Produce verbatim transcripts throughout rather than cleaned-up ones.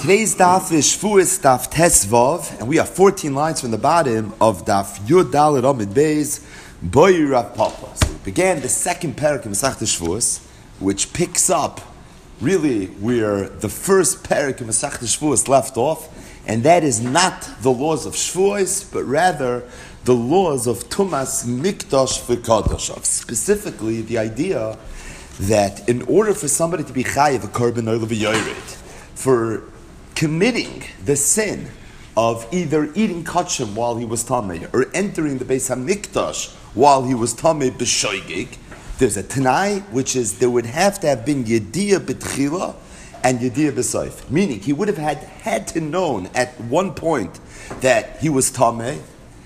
Today's daf is Shvuos daf Tesvav, and we are fourteen lines from the bottom of daf Yud Dalet Amid Beis Boy Rav Papa. So we began the second parak in Masechta Shvuos, which picks up really where the first parak in Masechta Shvuos left off, and that is not the laws of Shvuos, but rather the laws of Tumas Mikdash v'Kadosh, specifically the idea that in order for somebody to be chayiv a korban oil v'yored, for committing the sin of either eating kachim while he was tamei or entering the Beis Hamikdash while he was tamei b'shoigig, there's a tanai which is there would have to have been yediyah b'tchila and yediyah b'soif, meaning he would have had had to known at one point that he was tamei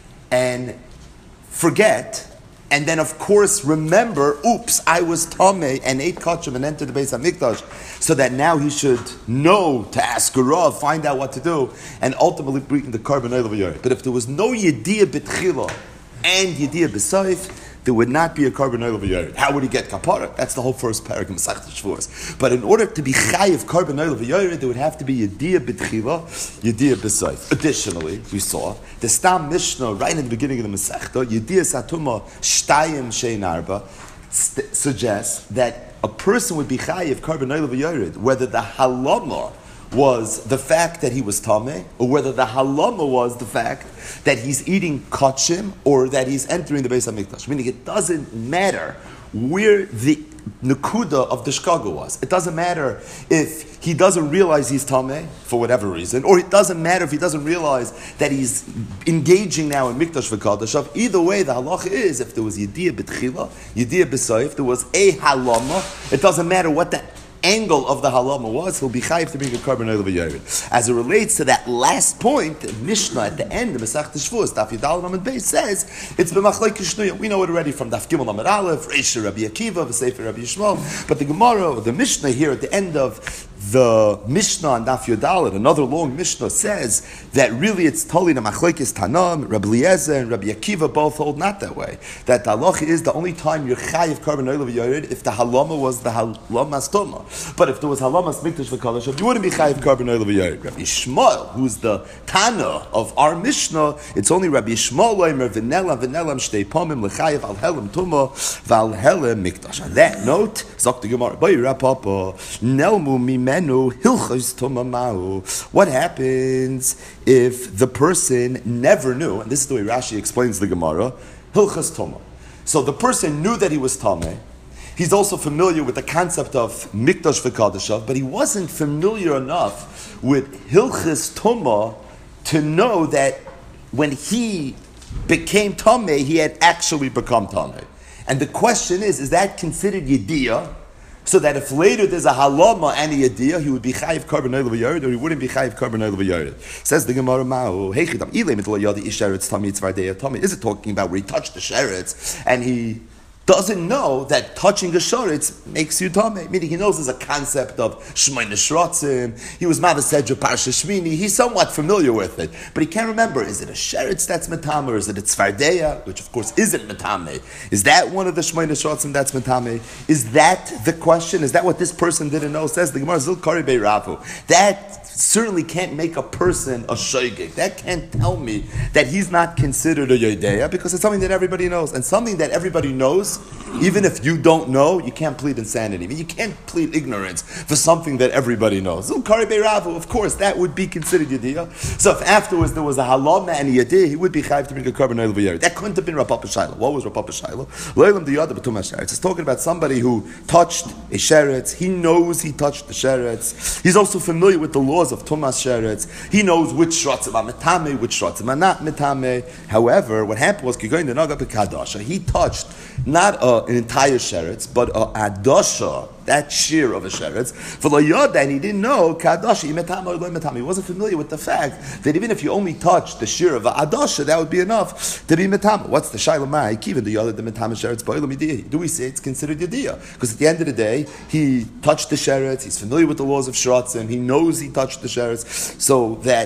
and forget. And then, of course, remember, oops, I was tamei and ate kachim and entered the Beis Hamikdash, so that now he should know to ask a Rav, find out what to do, and ultimately bring the korban oil v'yored. But if there was no yediyah b'tchila and yediyah b'soif, there would not be a korban oil v'yored. How would he get kapara? That's the whole first parak in Masechta Shvuos. But in order to be chayiv korban oil v'yored, there would have to be yediyah b'tchila, yediyah b'soif. Additionally, we saw the Stam Mishnah right in the beginning of the Masechta, yediyah satuma shtayim shein arba, st- suggests that a person would be chayiv korban oil v'yored, whether the halama was the fact that he was tamei, or whether the halama was the fact that he's eating kachim, or that he's entering the Beis Hamikdash. Meaning, it doesn't matter where the nekuda of the shkaga was. It doesn't matter if he doesn't realize he's tamei for whatever reason, or it doesn't matter if he doesn't realize that he's engaging now in mikdash v'kadosh. Either way, the halacha is if there was yediyah b'tchila, yediyah b'soif, there was a halama. It doesn't matter what the angle of the halama was, he'll be chayiv to bring a korban oil v'yored. As it relates to that last point, the Mishnah at the end of Masechta Shvuos, Daf Yudal Amud Beis, says it's b'machlokes shnuya. We know it already from Daf Gimel Amud Aleph, Reisha Rabbi Akiva, V'Sefer Rabbi Yishmael. But the Gemara, or the Mishnah here at the end of the Mishnah on Daf Yudal, another long Mishnah, says that really it's totally the machlokes Tanam, Rabbi Eliezer and Rabbi Akiva both hold not that way. That the halacha is the only time you're chayiv korban oil v'yored if the halama was the halama stoma. But if there was halamas mikdash v'kadosh, you wouldn't be chayiv korban oil v'yored. Rabbi Yishmael, who's the Tana of our Mishnah, it's only Rabbi Yishmael loimer v'nelam v'nelam shtei pomim l'chayiv al helam tuma v'al helam mikdash. On that note, zok the Gemara, Boy Rav Papa, nelmu mimenu hilchos tuma ma'u. What happens if the person never knew? And this is the way Rashi explains the Gemara. Hilchos tuma. So the person knew that he was tamei. He's also familiar with the concept of mikdash v'kadosh, but he wasn't familiar enough with hilchos tuma to know that when he became tamei, he had actually become tamei. And the question is, is that considered yediyah? So that if later there's a halama and a yediyah, he would be chayiv korban oil v'yored, or he wouldn't be chayiv korban oil v'yored. Says the Gemara, Ma'u, heichidam ilem itlo yadi isheretz tami tzvardeya tami. Is it talking about where he touched the sheretz and he doesn't know that touching a sheretz makes you tamei? Meaning he knows there's a concept of shmona shrotzim. He was mavasedra parsha shmini. He's somewhat familiar with it, but he can't remember. Is it a sheretz that's metame, or is it a tzvardeya, which of course isn't metame? Is that one of the shmona shrotzim that's metame? Is that the question? Is that what this person didn't know? Says the Gemara, Zil Kari Bei Ravu. That certainly can't make a person a shoygig. That can't tell me that he's not considered a yodeya, because it's something that everybody knows, and something that everybody knows. Even if you don't know, you can't plead insanity. I mean, you can't plead ignorance for something that everybody knows. Of course, that would be considered yediyah. So if afterwards there was a halama and a yediyah, he would be chayiv to bring a korban oil v'yored. That couldn't have been Rav Papa Shaila. What was Rav Papa Shaila? Lo'elam diyada b'tum hasheretz. It's talking about somebody who touched a sheretz. He knows he touched the sheretz. He's also familiar with the laws of tumas sheretz. He knows which shrotzim are metame, which shrotzim are not metame. However, what happened was kigoyin the naga b'kadasha. He touched not a, an entire sheretz, but a adasha, that shear of a sheretz. For loyoda, and he didn't know kadasha imetame or lo imetame. He wasn't familiar with the fact that even if you only touch the shear of a adasha, that would be enough to be metame. What's the shayla mai? Even the other the metame sheretz boilam yediyah. Do we say it's considered yediyah? Because at the end of the day, he touched the sheretz. He's familiar with the laws of shrotzim. He knows he touched the sheretz, so that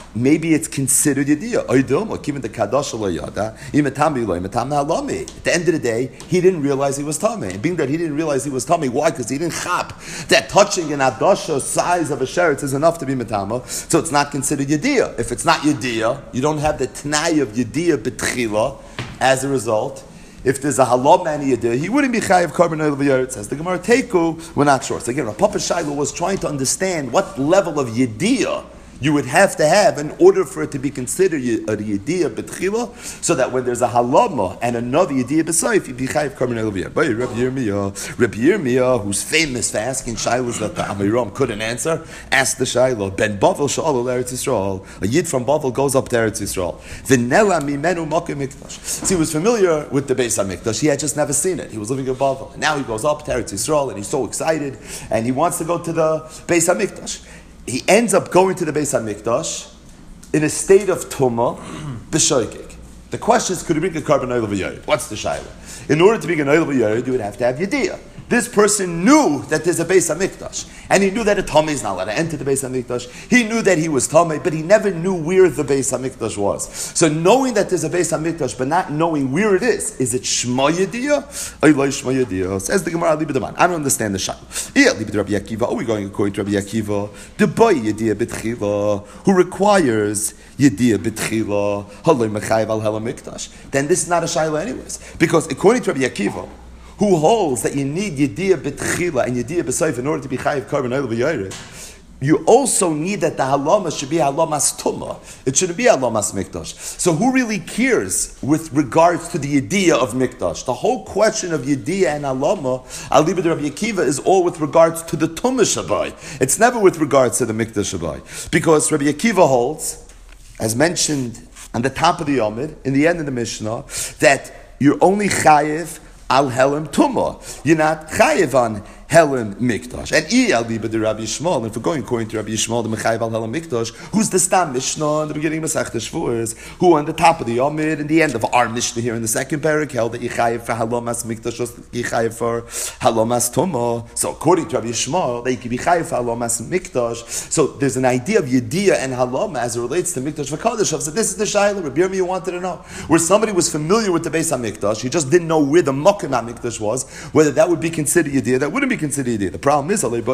maybe it's considered Yediyah. Oidum, or given the Kadosh Yada, Imatami Lo, Imatami Halami. At the end of the day, he didn't realize he was Tameh. And being that he didn't realize he was Tameh, why? Because he didn't chap that touching an Adosha size of a sheretz is enough to be Matama, so it's not considered Yediyah. If it's not Yediyah, you don't have the T'nai of Yediyah B'tchila as a result. If there's a halom man Yediyah, he wouldn't be chayiv carbon oil v'yaret. Says the Gemara Teiku, we're not sure. So again, Rav Papa Shaila was trying to understand what level of Yediyah you would have to have in order for it to be considered a Yediyah B'tchila, so that when there's a halama and another Yediyah B'sayif, you'd be chayiv carbon oil v'yaret. But Rabbi Yirmiyah, Rabbi Yirmiyah, who's famous for asking Shailas that the Amiram couldn't answer, asked the Shaila, Ben Bavel Sha'al Eretz Yisrael. A Yid from Bavel goes up to Eretz Yisrael. V'nela mimenu makom mikdash. So he was familiar with the Beis HaMikdash. He had just never seen it. He was living in Bavel. And now he goes up to Eretz Yisrael and he's so excited and he wants to go to the Beis HaMikdash. He ends up going to the Beis HaMikdash in a state of Tumah, b'shoikik. The question is, could he bring a carbon oil v'yared? What's the shayla? In order to bring an oil v'yared, you would have to have Yediyah. This person knew that there's a Beis HaMikdash, and he knew that a Tameh is not allowed to enter the Beis HaMikdash. He knew that he was Tameh, but he never knew where the Beis HaMikdash was. So knowing that there's a Beis HaMikdash, but not knowing where it is, is it Shema Yediyah? Oiloi Shema Yediyah. Says the Gemara, Liba Daman. I don't understand the shayla. Yeah, Liba Rabbi Akiva. Are we going according to Rabbi Akiva? The boy Yediyah B'tchila, who requires Yediyah B'tchila, Haloi Mechayiv Al Hela Mikdash. Then this is not a shayla anyways. Because according to Rabbi Akiva, who holds that you need Yediyah B'tchila and Yediyah B'sayif in order to be chayiv carbon oil v'yared, you also need that the halama should be halamas tumah. It shouldn't be halamas mikdash. So who really cares with regards to the Yediyah of mikdash? The whole question of Yediyah and halama, Alibid Rabbi Akiva, is all with regards to the tumah shabai. It's never with regards to the mikdash shabai. Because Rabbi Akiva holds, as mentioned on the top of the Yomid, in the end of the Mishnah, that you're only chayiv al helam tumah. You're not chayiv on helam mikdash. And I al liba de Rabbi Yishmael. And if we're going according to Rabbi Yishmael, the mechayiv al helam mikdash, who's the stam Mishnah in the beginning of Masechta Shavuos, who on the top of the Yomid, in the end of our Mishnah here in the second parak, held that yichayiv for halamas mikdash, just yichayiv for halamas tumah. So according to Rabbi Yishmael, that you can be chayiv for halamas mikdash. So there's an idea of Yediyah and halama as it relates to mikdash v'kodesh. So this is the shayla Rabbi Yirmiyah wanted to know, where somebody was familiar with the Beis HaMikdash, he just didn't know where the Mokim HaMikdash was, whether that would be considered Yediyah, that wouldn't be considered Yediyah. The problem is, Rabbi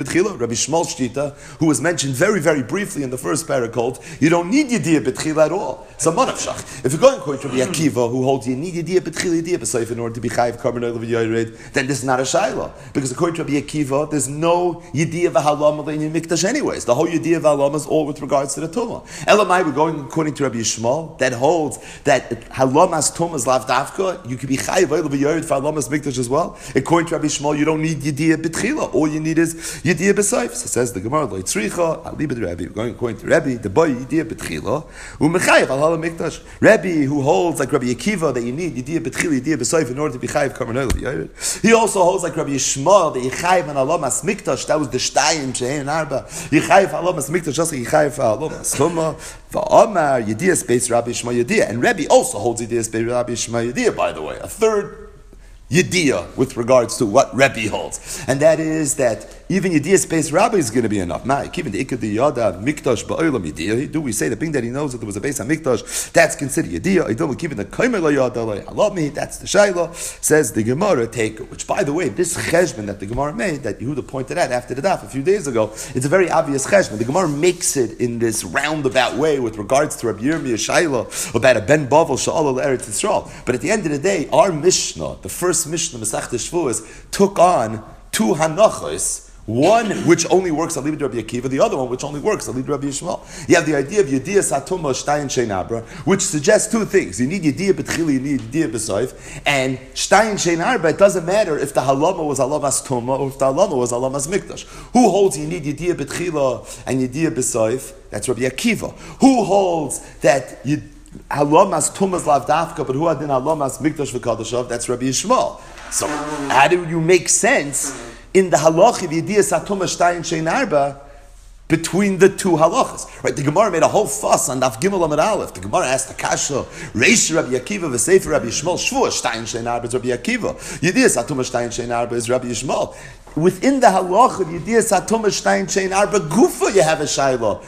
Shmuel Shtita, who was mentioned very, very briefly in the first parakot, you don't need Yediyah B'tchila at all. So Manavshach. If you're going according to Rabbi Akiva, who holds you need Yediyah B'tchila, Yediyah B'sayif in order to be chayiv carbon oil v'yared, then this is not a shayla. Because according to Rabbi Akiva, there's no Yediyah v'halama in Mikdash anyways. The whole Yediyah v'halama is all with regards to the Tumah. Elamai, we're going according to Rabbi Shmuel, that holds that halamas Tumah is lav dafka, you can be chayiv oil v'yared for halamas Mikdash as well. According to Rabbi Shmuel, you don't need Yediyah B'tchila. All you need is Yediyah B'sayif. So says the Gemara, Lo Yitzricha, Alibid Rabbi, we're going according to Rabbi, the boy Yediyah B'tchila, u'mechayiv al halam Mikdash. Rabbi, who holds like Rabbi Akiva that you need Yediyah B'tchila, Yediyah B'sayif in order to be chayiv carbon oil v'yared. He also holds like Rabbi Yishmael that yichayiv an halamas Mikdash, that was the shtayim she'en arba, yichayiv halamas Mikdash, just like yichayiv halamas tumah. Va'amar Yediyah space Rabbi Yishmael Yediyah. And Rabbi also holds Yediyah space Rabbi Yishmael Yediyah, by the way. A third Yediyah with regards to what Rebbe holds. And that is that even Yediyah space Rabbi is going to be enough. Ma'ik, even the Ikad Yada Mikdash Ba'olam Yediyah. Do we say the thing that he knows that there was a Beis HaMikdash, that's considered Yediyah. I don't keep the Kaimer Yada Halami, that's the Shaila. Says the Gemara take, which by the way, this cheshbon that the Gemara made, that Yehuda pointed out after the daf a few days ago, it's a very obvious cheshbon. The Gemara makes it in this roundabout way with regards to Rabbi Yirmiyah Shaila about a Ben Bavel Sha'al Eretz Yisrael. But at the end of the day, our Mishnah, the first Mishnah Masechta Shavuos, took on two Hanachos, one which only works Alibid Rabbi Akiva, the other one which only works Alibid Rabbi Yishmael. You have the idea of Yediyah Satuma Shtayin Shein Abra, which suggests two things. You need Yediyah B'tchili, you need Yediyah B'sayif, and Shtayin Shein Abra, it doesn't matter if the halama was halamas Tuma or if the halama was halamas Mikdash. Who holds you need Yediyah B'tchila and Yediyah B'sayif? That's Rabbi Akiva. Who holds that you halamas Tumas lav dafka, but who adin halamas Mikdash v'kadashav? That's Rabbi Yishmael. So how do you make sense in the halach of Yediyah Satuma Shtayin Shein Arba between the two halachas? Right? The Gemara made a whole fuss on Daf Gimel Amud Aleph. The Gemara asked the Kasha, Reish Rabbi Akiva v'Sefer Rabbi Yishmael Shvua Shtayin Shein Arba is Rabbi Akiva. Yediyah Satuma Shtayin Shein Arba is Rabbi Yishmael. Within the halach of Yediyah Satuma Shtayin Shein Arba Gufa, you have a shayla.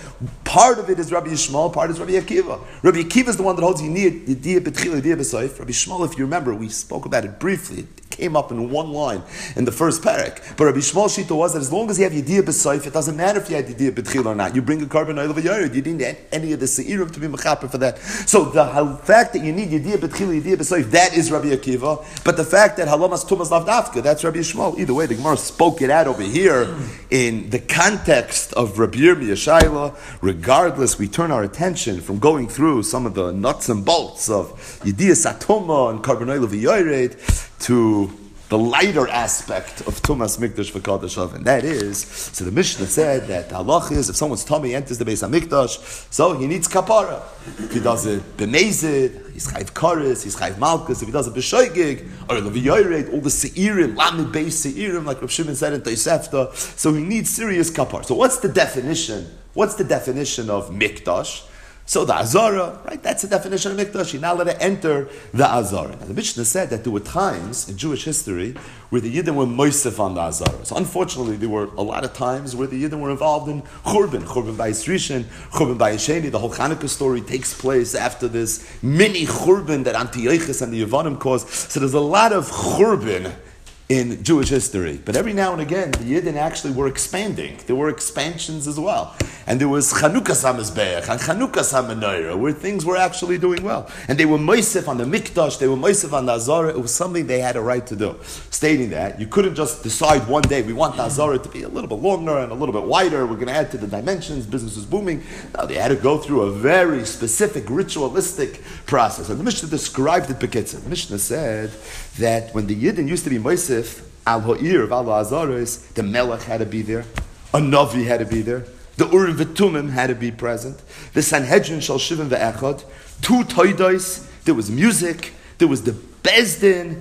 Part of it is Rabbi Yishmael, part is Rabbi Akiva. Rabbi Akiva is the one that holds Yediyah B'tchila, Yediyah B'soif. Rabbi Yishmael, if you remember, we spoke about it briefly. It came up in one line in the first parak. But Rabbi Yishmael Shita was that as long as you have Yediyah B'soif, it doesn't matter if you had Yediyah B'tchila or not. You bring a carbon oil of a yared. You didn't need any of the Se'irim to be mechaper for that. So the fact that you need Yediyah B'tchila, Yediyah B'soif, that is Rabbi Akiva. But the fact that Halamas Tumas Lavdafka, that's Rabbi Yishmael. Either way, the Gemara spoke it out over here in the context of Rabbi Yirmiyah Shaila. Regardless, we turn our attention from going through some of the nuts and bolts of Yediyah Satoma and Carbon Oil of Yored to the lighter aspect of Tumas Mikdash v'Kodesh, and that is, so the Mishnah said that the halach is if someone's tummy enters the Beis HaMikdash, so he needs kapara. If he does it b'mezid, he's chayv kares, he's chayv malchus. If he does it b'shoigig, or leviyored, all the seirim, lamid beis seirim, like Rav Shimon said in Tosefta, so he needs serious kapara. So what's the definition? What's the definition of Mikdash? So the Azara, right, that's the definition of Mikdash. You're not allowed to enter the Azara. Now the Mishnah said that there were times in Jewish history where the Yidden were moisef on the Azara. So unfortunately, there were a lot of times where the Yidden were involved in Churban, Churban Bayis Rishon, Churban Bayis Sheni. The whole Chanukah story takes place after this mini Churban that Antiochus and the Yevonim caused. So there's a lot of Churban in Jewish history. But every now and again, the Yidden actually were expanding. There were expansions as well. And there was Chanukah HaMizbeach and Chanukah HaMenorah, where things were actually doing well. And they were moisef on the Mikdash, they were moisef on the Azara. It was something they had a right to do. Stating that, you couldn't just decide one day, we want the Azara to be a little bit longer and a little bit wider, we're going to add to the dimensions, business was booming. No, they had to go through a very specific, ritualistic process. And the Mishnah described it Bekitzer. The Mishnah said that when the Yidden used to be moisef, Al Ha'ir of Al Azaris, the Melech had to be there, a Navi had to be there, the Urim V'Tumim had to be present, the Sanhedrin Shal Shivim V'Echad, two Toidos, there was music, there was the Bezdin,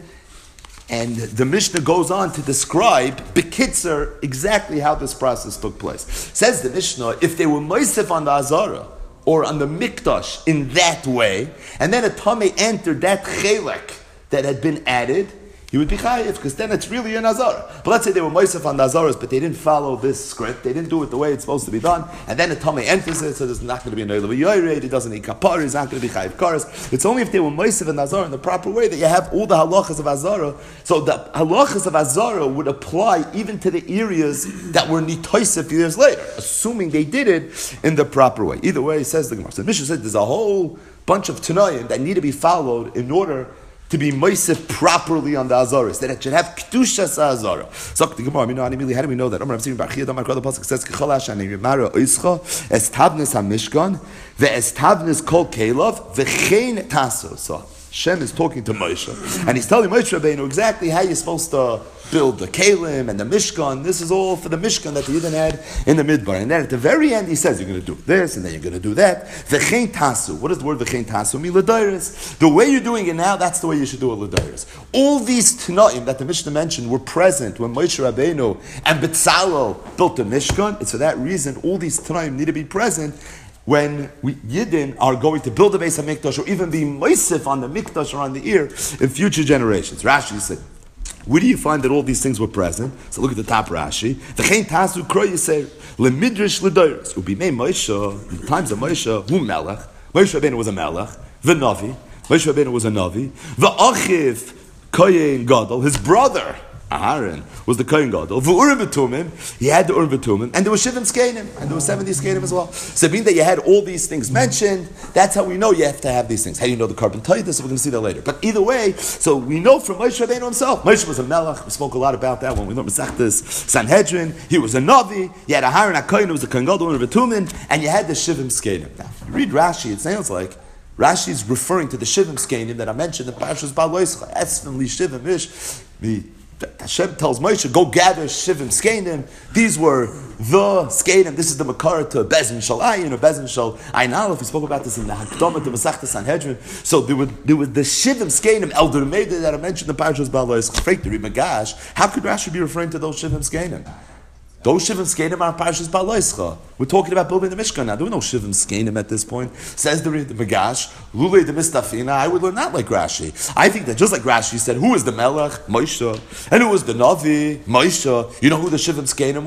and the Mishnah goes on to describe Bekitzer exactly how this process took place. Says the Mishnah, if they were Moisef on the Azara, or on the Mikdash in that way, and then a Tameh entered that Chelek that had been added, he would be chayiv, because then it's really an azara. But let's say they were moisef on the azaras, but they didn't follow this script, they didn't do it the way it's supposed to be done, and then the Tameh enters it, so there's not going to be an oil of yored, it doesn't need kapar, it's not going to be chayiv karas. It's only if they were moisef and azara in the proper way that you have all the halachas of azara. So the halachas of azara would apply even to the areas that were nitoisef years later, assuming they did it in the proper way. Either way, says the Gemara. So the Mishnah said there's a whole bunch of tanayim that need to be followed in order to be moisef properly on the azaris, that it should have kedushas azara. So the Gemara, how do we know that? Amar Rav Bar Chia, Amar Kol Pasuk says, "Kechol hashani yimara oischa estabnis hamishkan ve'estabnis kol kelav v'chein taso." So Shem is talking to Moshe, and he's telling Moshe Rabbeinu exactly how you're supposed to build the Kalim and the Mishkan. This is all for the Mishkan that the Yidden had in the Midbar. And then at the very end, he says, you're going to do this, and then you're going to do that. V'chein tasu. What does the word v'chein tasu mean? L'dairis. The way you're doing it now, that's the way you should do it, l'dairis. All these Tanaim that the Mishnah mentioned were present when Moshe Rabbeinu and Betzalel built the Mishkan. It's for that reason all these Tanaim need to be present when we Yidden are going to build the Beis HaMikdash or even be moisef on the Mikdash or on the ear in future generations. Rashi said, where do you find that all these things were present? So look at the top Rashi. V'chein tasu kroy yisei lemidrash l'doros. Ubimei Moshe, in the times of Moshe, hu melech. Moshe Rabbeinu was a melech. V'navi. Moshe Rabbeinu was a navi. V'achiv kohen gadol, his brother Aaron was the Kohen Gadol. V'urim v'tumim, he had the urim v'tumim, and there was shivim skenim, and there was seventy skenim as well. So being that you had all these things mentioned, that's how we know you have to have these things. How do you know the carbon this? We're going to see that later. But either way, so we know from Moshe Rabbeinu himself. Moshe was a melech. We spoke a lot about that when we learned Masechtas Sanhedrin. He was a navi. You had a Aaron, a Kohen, who was a Kohen Gadol, urim v'tumim, and you had the shivim skenim. Now, if you read Rashi, it sounds like Rashi is referring to the shivim skenim that I mentioned in Parashas Bal Loischa. Esvim li shivim ish. Hashem tells Moshe, go gather shivim skenim. These were the skenim. This is the makar to Bezin Shal Ayin or Bezin Shal Ayin Aleph. We spoke about this in the Hakdama to Masechtas Sanhedrin. So there were there were the shivim skenim elder Meida that I mentioned in the Parashas Bal Loischa. Magash. How could Rashi be referring to those shivim skenim? Those shivim skenim are Parashas Bal Loischa. We're talking about building the Mishkan now. There were no shivim skenim at this point. Says the, the Magash, Lulei the Mistafina. I would learn that like Rashi. I think that just like Rashi said, who is the Melech? Moshe. And who was the Navi? Moshe. You know who the shivim skenim were?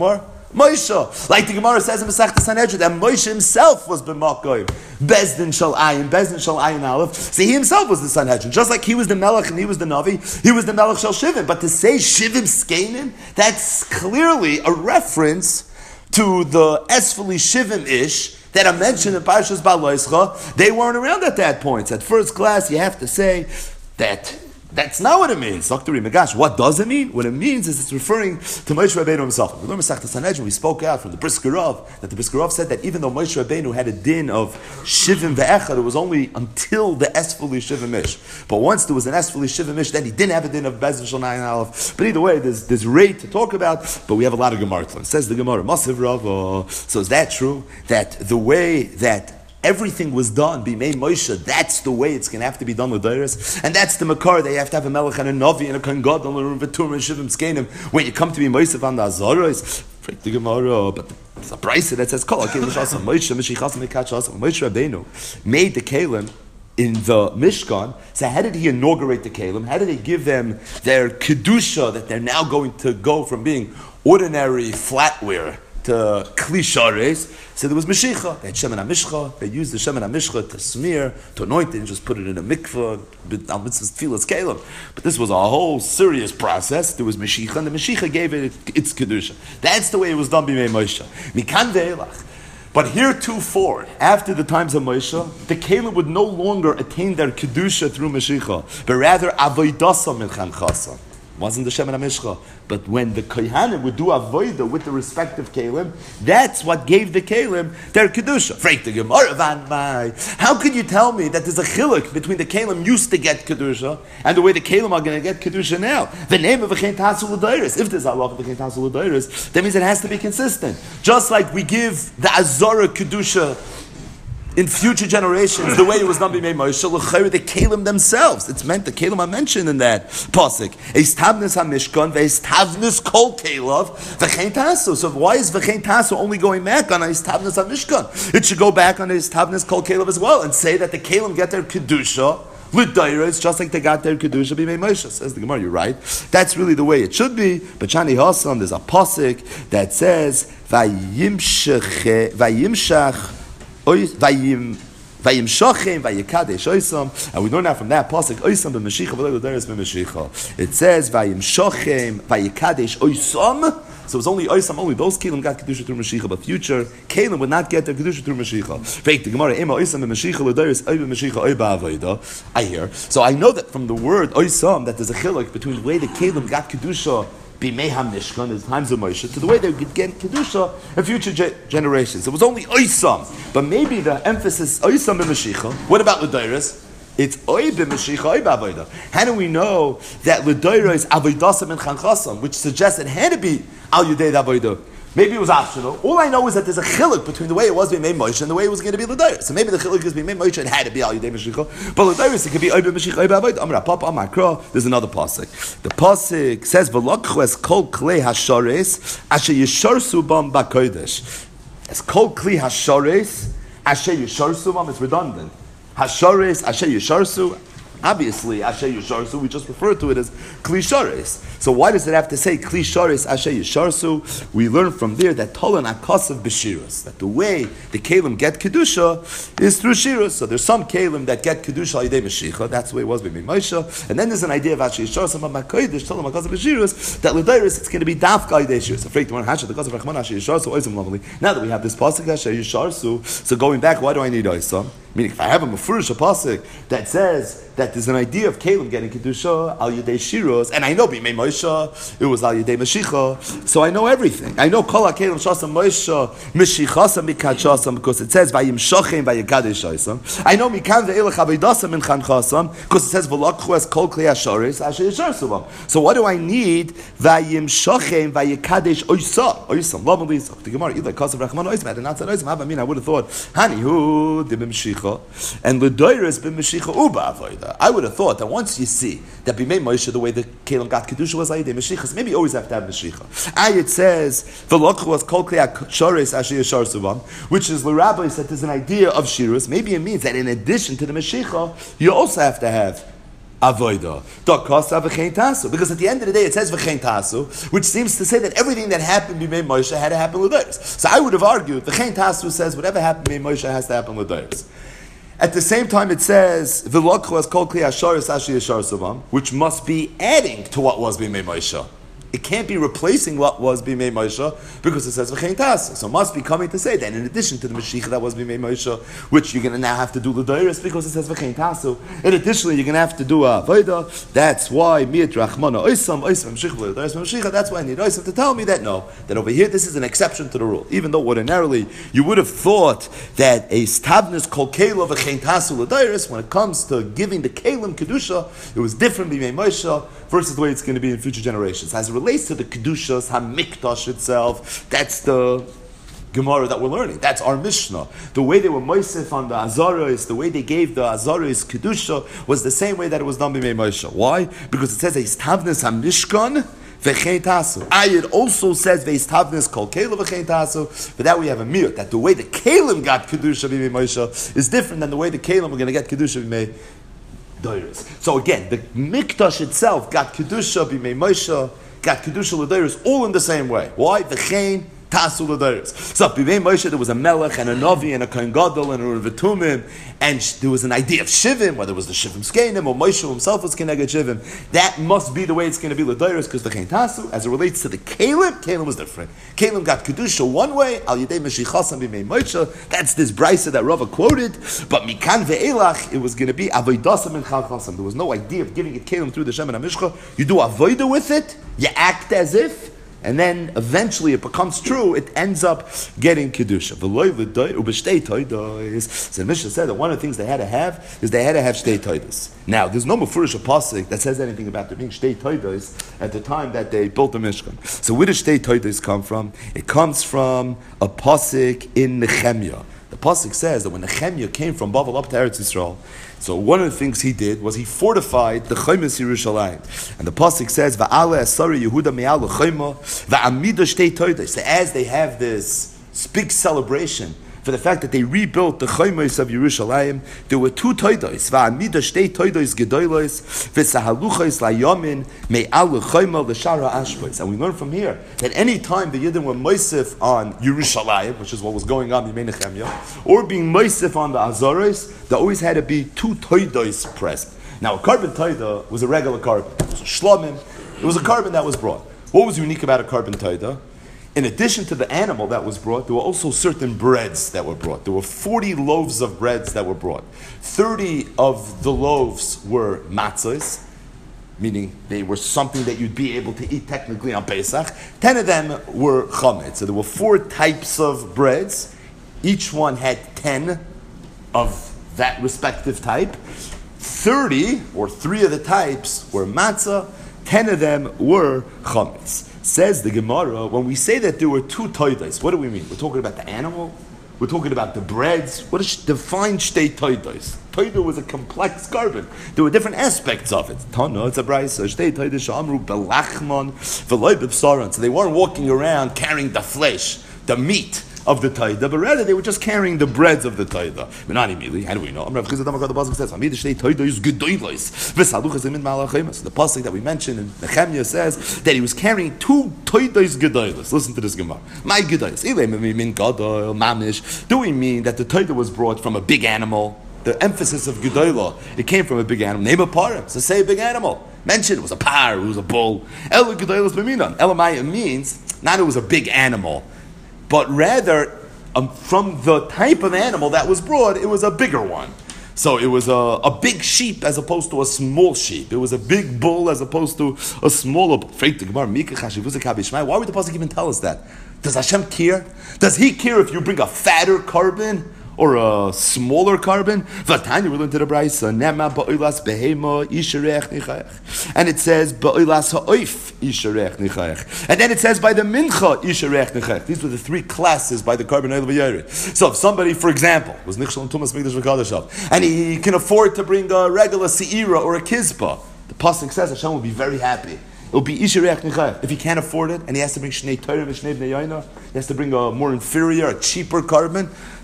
Moshe. Like the Gemara says in Masechta Sanhedrin, that Moshe himself was b'makoim. Bezdin shal ayin, Bezdin shal ayin aleph. So he himself was the Sanhedrin. Just like he was the Melech and he was the Navi, he was the Melech shal Shivim. But to say Shivim Skenim, that's clearly a reference to the Esfali Shivim-ish that are mentioned in Parshas Baloischa. They weren't around at that point. At first class, you have to say that that's not what it means. Doctor Magash, what does it mean? What it means is it's referring to Moshe Rabbeinu himself. We learned Masechta Sanhedrin, we spoke out from the Brisker Rav, that the Brisker Rav said that even though Moshe Rabbeinu had a din of Shivim ve'echad, it was only until the Esfali Shivim-ish. But once there was an Esfali Shivim-ish, then he didn't have a din of Bezdin Shal Nayin Aleph. But either way, there's, there's rate to talk about, but we have a lot of Gemara. Says the Gemara, Masiv Rav. So is that true? That the way that everything was done, Bimei Moshe, that's the way it's going to have to be done with Deiris. And that's the Makar, they have to have a Melech and a Navi and a Kohen Gadol and a V'tur and Shivim Skenim. When you come to be Moshe on the Azaros, freak the Gemara, but there's a price that says, Kol HaKelim Shasam, Moshe, Meshichasam, Mekat Shasam, Moshe Rabbeinu made the Kelim in the Mishkan. So how did he inaugurate the Kelim? How did he give them their Kedusha, that they're now going to go from being ordinary flatware to Kli Shares? So there was Meshicha. They had Shemen HaMishcha. They used the Shemen HaMishcha to smear, to anoint it, and just put it in a mikveh, al mitzvahs tefillas kelim. But this was a whole serious process. There was Meshicha, and the Meshicha gave it its Kedusha. That's the way it was done b'mei Moshe. Mikan ve'elach. But heretofore, after the times of Moshe, the Kelim would no longer attain their Kedusha through Meshicha, but rather Avoidasa Milchan Chasa. Wasn't the Shemen HaMishcha. But when the Kohanim would do Avoida with the respective Kelim, that's what gave the Kelim their Kedusha. Freit the Gemara van Mai. How could you tell me that there's a chiluk between the Kelim used to get Kedusha and the way the Kelim are going to get Kedusha now? The name of V'chein Tasu L'Deiris. If there's Allah of V'chein Tasu L'Deiris, that means it has to be consistent. Just like we give the Azara Kedusha in future generations, the way it was done by Moshe, the Kelim themselves. It's meant the Kelim are mentioned in that pasuk. Eistabnis hamishkan, ve'eistabnis kol kelav, v'chein tasu. So why is v'chein tasu only going back on eistabnis hamishkan? It should go back on eistabnis kol kelav as well, and say that the Kelim get their kedusha with dairas, just like they got their kedusha b'mei Moshe. Says the Gemara, you're right. That's really the way it should be. But Shani Hasan, there's a pasuk that says vayimshach vayimshach. Vayim Vayim Shochem Vayikadesh Oisam, and we know now from that pasuk Oisam b'Mashiach v'lo l'Deiros b'Mashiach. It says Vayim Shochem Vayikadesh Oisam. So it was only Oisam, only those Kelim got Kedusha through Mashiach, but future Kelim would not get their Kedusha through Mashiach. Fake the Gemara Ema Oisam b'Mashiach l'Deiros Oy b'Mashiach Oy ba'Avoda. I hear. So I know that from the word Oisam that there's a chiluk between the way the Kelim got Kedusha B'mei HaMishkan, in the times of Moshe, to the way they would get Kedusha in future ge- generations. It was only Oisam, but maybe the emphasis Oisam b'Mashiach. What about L'Deiros? It's Oy b'Mashiach, Oy b'Avoda. How do we know that L'Deiros is Avoidasam and Chanchasam, which suggests it had to be Al Yudei Avoda? Maybe it was optional. All I know is that there's a chiluk between the way it was b'mei Moshe and the way it was going to be L'Deiros. So maybe the chiluk is b'mei Moshe, it had to be Al Yudei Mashiach, but L'Deiros it could be Oy b'Mashiach, Oy b'Avoda. Amar Papa, Amar Kra. There's another pasuk. The pasuk says V'lokchu es kol klei hashares asher yisharsu bam b'kodesh. Es kol klei hashares asher yisharsu bam. It's redundant. Hashares asher yisharsu. Obviously, Asher Yisharsu, we just refer to it as Kli Shares. So why does it have to say Kli Shares Asher Yisharsu? We learn from there that Tolan Akasav B'Shiras, that the way the Kelim get Kedusha is through Shiras. So there's some Kelim that get Kedusha al Yidei Mashiach, that's the way it was by Moshe. And then there's an idea of Asher Yisharsu, but Makodesh, Tolan Akasav B'Shiras, that L'Deiros, it's going to be Dafka al Yidei Shiras. Afraid to one Hashem, the Kasav Rachman Asher Yisharsu, Oisam lovely. Now that we have this pasuk Asher Yisharsu, so going back, why do I need Oisam? Meaning, if I have a Mefurish, a pasuk that says that there's an idea of Kelim getting Kedusha al Yudei Shiros, and I know B'mei Moshe, it was al Yudei Mashiach, so I know everything. I know Kol HaKelim Shasam Moshe, Meshichasam Mikat Shasam, because it says Vayim Shochem Vayikadesh Shasam. I know Mikan Ve'elech Avedasam Minchan Chasam, because it says V'lokchu es Kol Klei HaShares Asher Yisharsu. So what do I need? Vayim Shochem Vayikadesh Oisa. Oisam. Lovely. The Gemara, either Kasav Rachman Oisam, had not said Oisam. I mean, I would have thought, Hani Hu Dibim Shicha, and L'Deiros B'Mashiach Uba Avoda. I would have thought that once you see that B'mei Moshe, the way the Kelim got Kedusha was Ayidei Mashiach, maybe you always have to have Mashiach. Ayat says, V'lokchu was Kol Klei HaShares Asher Yisharsu bam, which is the rabbi said there's an idea of Shirus. Maybe it means that in addition to the Mashiach, you also have to have avoida. Because at the end of the day, it says v'chein tasu, which seems to say that everything that happened b'mei Moshe had to happen l'dayros. So I would have argued v'chein tasu says whatever happened b'mei Moshe has to happen l'dayros. At the same time, it says v'lokhu as kol kli asharis ashi yashar savam, which must be adding to what was b'mei Moshe. It can't be replacing what was Bimei Moshe because it says V'chein Tasu. So it must be coming to say that in addition to the Mashiach that was Bimei Moshe, which you're going to now have to do L'Dairis because it says V'chein Tasu. And additionally, you're going to have to do a Avodah. That's why Miyat Rachmana Oisam, Oisam Mashiach L'Dairis Mashiach. That's why I need Oisam to tell me that no, that over here this is an exception to the rule. Even though ordinarily you would have thought that a Stavnis Kol Kela V'chein Tasu L'Dairis, when it comes to giving the Kalim Kedusha, it was different Bimei Moshe versus the way it's going to be in future generations. As it relates to the Kedushas, HaMikdash itself, that's the Gemara that we're learning. That's our Mishnah. The way they were Moisef on the Azaros, the way they gave the Azaros Kedusha was the same way that it was done by Moshe. Why? Because it says, Eistavnes HaMishkan v'chein tasu. Ayid also says, Eistavnes Kol Kela v'chein tasu, but that we have a mir, that the way the Kalim got Kedusha by Moshe is different than the way the Kalim are going to get Kedusha by Dairis. So again, the Mikdash itself got Kedusha b'mei Moshe, got Kedusha l'Dairis, all in the same way. Why? V'chein Tasu l'Dairis. So b'mei Moshe there was a Melech and a Navi and a Kohen Gadol and a Revetumim, and there was an idea of Shivim, whether it was the Shivim Skeinim or Moshe himself was Keneged Shivim. That must be the way it's going to be l'Dairis, because v'chein Tasu, as it relates to the Kalim, Kalim was different. Kalim got Kedusha one way, Al Yidei Meshichasam b'mei Moshe. That's this brisa that Rava quoted. But Mikan ve'elach, it was going to be Avoidasam and Chalchasam. There was no idea of giving it Kalim through the Shem and HaMishcha. You do Avoida with it, you act as if, and then eventually it becomes true, it ends up getting Kedusha. So the Mishnah said that one of the things they had to have is they had to have Shtei Toidos. Now, there's no Mefurish Pasuk that says anything about there being Shtei Toidos at the time that they built the Mishkan. So where does Shtei Toidos come from? It comes from a Pasuk in Nehemiah. The Pasuk says that when Nehemiah came from Bavel up to Eretz Yisrael, so one of the things he did was he fortified the Chaimas Yerushalayim. And the Pasuk says, Va'ala Asari Yehuda Me'al L'Chaima Va'amida Shtei Toidos. So as they have this big celebration for the fact that they rebuilt the Chaimas of Yerushalayim, there were two Toidos. Va'amida Shtei Toidos Gedolos V'sahaluchos Layamin Me'al L'Chaima L'Shara Ashbois. And we learn from here that any time the Yidden were Moisef on Yerushalayim, which is what was going on in Nehemiah, or being Moisef on the Azaros, there always had to be two Toidos present. Now, a carbon Toida was a regular carbon. It was a shlomim. It was a carbon that was brought. What was unique about a carbon Toida? In addition to the animal that was brought, there were also certain breads that were brought. There were forty loaves of breads that were brought. thirty of the loaves were matzahs, meaning they were something that you'd be able to eat technically on Pesach. ten of them were chametz. So there were four types of breads. Each one had ten of that respective type. thirty, or three of the types, were matzah. ten of them were chametz. Says the Gemara, when we say that there were two toidos, what do we mean? We're talking about the animal? We're talking about the breads? What is define shtei toidos? Toido was a complex carbon. There were different aspects of it. Tana, it's a brayso. Shtei toidos shamru belachman v'loy b'psaran. So they weren't walking around carrying the flesh, the meat of the taida, but rather they were just carrying the breads of the taida. Menani mili, how do we know? The pasuk that we mentioned in Nehemiah says that he was carrying two taidas gedolos. Listen to this Gemara. My gedolos. Do we mean that the taida was brought from a big animal? The emphasis of gedolah, it came from a big animal. Name a par, so say a big animal. Mention it was a par, it was a bull. Ela gedolos b'minan. Elamaya means not it was a big animal, but rather, um, from the type of animal that was brought, it was a bigger one. So it was a, a big sheep as opposed to a small sheep. It was a big bull as opposed to a smaller bull. Why would the pasuk even tell us that? Does Hashem care? Does He care if you bring a fatter carbon or a smaller carbon? Vatanya, we learned to the brayso. Nema ba'olas behema yisharech nichayach, and it says ba'olas ha'oif yisharech nichayach, and then it says by the mincha yisharech nichayach. These were the three classes by the carbon oil v'yared. So if somebody, for example, was nichshel and tumas mikdash v'kadashav, and he can afford to bring a regular seira or a kizpah, the pasuk says Hashem will be very happy. It will be Isharech Nichayach. If he can't afford it, and he has to bring Shnei Torah and Shnei Bnei Yaina, he has to bring a more inferior, a cheaper carbon,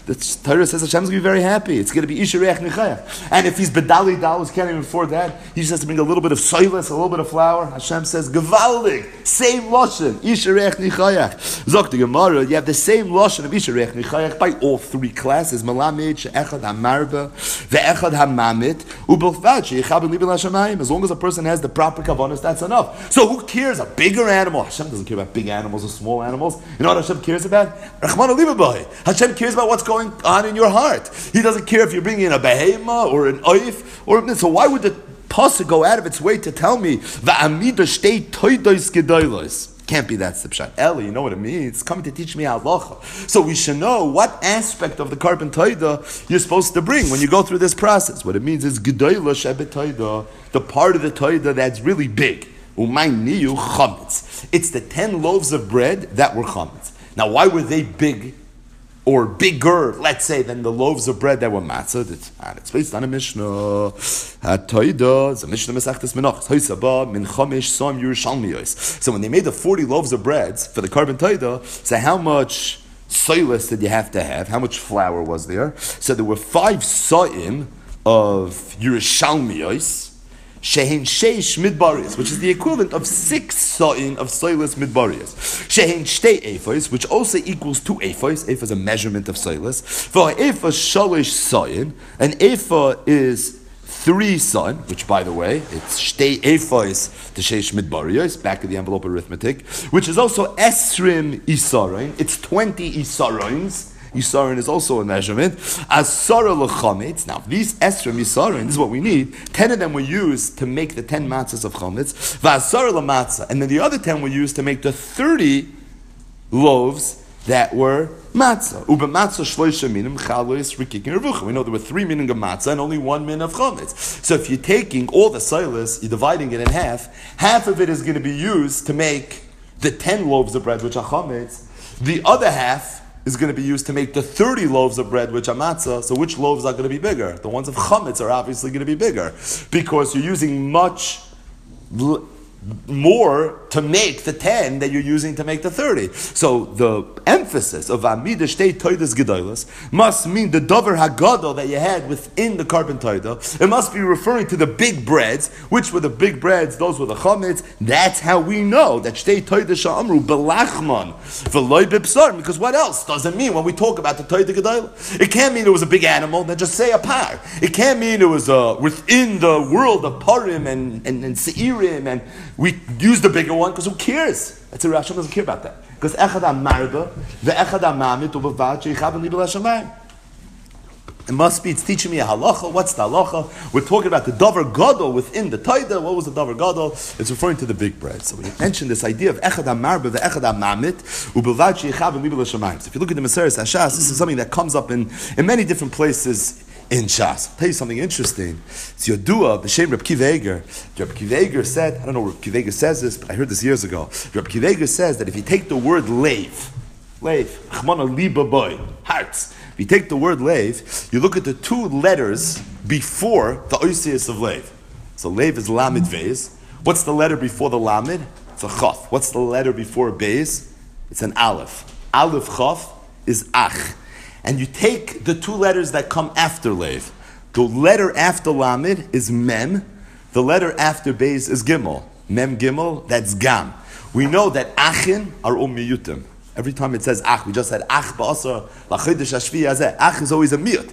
The Torah says Hashem's going to be very happy. It's going to be Isharech Nichayach. And if he's Bedali Dalus, can't even afford that, he just has to bring a little bit of soilus, a little bit of flour. Hashem says, Gevaldig, same Lashon, Isharech Nichayach. Zok the Gemara, you have the same Lashon of Isharech Nichayach by all three classes, Malamed, She'echad HaMarba, Ve'echad HaMamit, Ubelfad, She'echab Libel HaShamayim. As long as a person has the proper kavanas, that's enough. So who cares? A bigger animal? Hashem doesn't care about big animals or small animals. You know what Hashem cares about? Rahman Alibabai. Hashem cares about what's going on in your heart. He doesn't care if you're bringing in a behema or an oif or so. Why would the pasuk go out of its way to tell me va'amida shtei toidos gedolos? Can't be that sipshat. Eli, you know what it means? It's coming to teach me halacha. So we should know what aspect of the carbon toida you're supposed to bring when you go through this process. What it means is gedola shebet toida, the part of the toida that's really big. Umay niyu chametz. It's the ten loaves of bread that were chametz. Now, why were they big? Or bigger, let's say, than the loaves of bread that were matzah. It's, it's based on a Mishnah. HaToida, it's a Mishnah Mesachtes Menachos. Hoysaba, min chomesh som Yerushalmiyos. So when they made the forty loaves of bread for the carbon toida, so how much soilus did you have to have? How much flour was there? So there were five sa'im of Yerushalmiyos, Shehin Sheish Midbarius, which is the equivalent of six sa'in of soilus Midbarius. Shehin Shtei Ephos, which also equals two Ephos. Ephah is a measurement of soilus. For Ephah Shalish sa'in, an Ephah is three sa'in, which by the way, it's Shtei Ephos to Sheish Midbarius, back of the envelope arithmetic, which is also Esrim Isarin. It's twenty Isarins. Yisarin is also a measurement. Asara l'chametz. Now, these esrim Yisarin, this is what we need. Ten of them were used to make the ten matzahs of chametz. V'asara l'matzah. And then the other ten were used to make the thirty loaves that were matzah. Uba matzah shloisha minim chalois rikikin revucha. We know there were three minim of matzah and only one min of chametz. So if you're taking all the soilus, you're dividing it in half, half of it is going to be used to make the ten loaves of bread, which are chametz. The other half is going to be used to make the thirty loaves of bread, which are matzah. So which loaves are going to be bigger? The ones of chametz are obviously going to be bigger, because you're using much l- more to make the ten that you're using to make the thirty. So the emphasis of Amida Shtei Toidas Gedolos must mean the Dover Hagadol that you had within the carbon toida. It must be referring to the big breads. Which were the big breads? Those were the chametz. That's how we know that Shtei Toidas Sha'amru Belachman V'loi B'Psar. Because what else does it mean when we talk about the Toida Gedolos? It can't mean it was a big animal. Then just say a par. It can't mean it was uh, within the world of Parim and and, and Seirim, and we use the bigger one because who cares? That's a Hashem doesn't care about that. Because echad ha-marba, ve'echad ha-mamit, u'bavad she'yichav libel ha-shamayim. It must be, it's teaching me a halacha. What's the halacha? We're talking about the davar gadol within the taida. What was the davar gadol? It's referring to the big bread. So we mentioned this idea of echad ha-marba, ve'echad ha-mamit, u'bavad she'yichav libel ha-shamayim. So if you look at the Maseres Hashas, this is something that comes up in, in many different places in Shas. I'll tell you something interesting. It's Yodua, b'shem Reb Kiva Eger. Reb Kiva Eger said, I don't know where Reb Kiva Eger says this, but I heard this years ago. Reb Kiva Eger says that if you take the word leiv, leiv, chmana liba boy, hearts. If you take the word leiv, you look at the two letters before the oisius of leiv. So leiv is lamed vez. What's the letter before the lamed? It's a chaf. What's the letter before bez? It's an aleph. Aleph chaf is ach. And you take the two letters that come after Lev. The letter after Lamed is Mem. The letter after Beis is Gimel. Mem Gimel, that's Gam. We know that Achin are all miyutim. Every time it says Ach, we just said Ach ba'asar lachidish hashvi hazeh. Ach is always a miyut.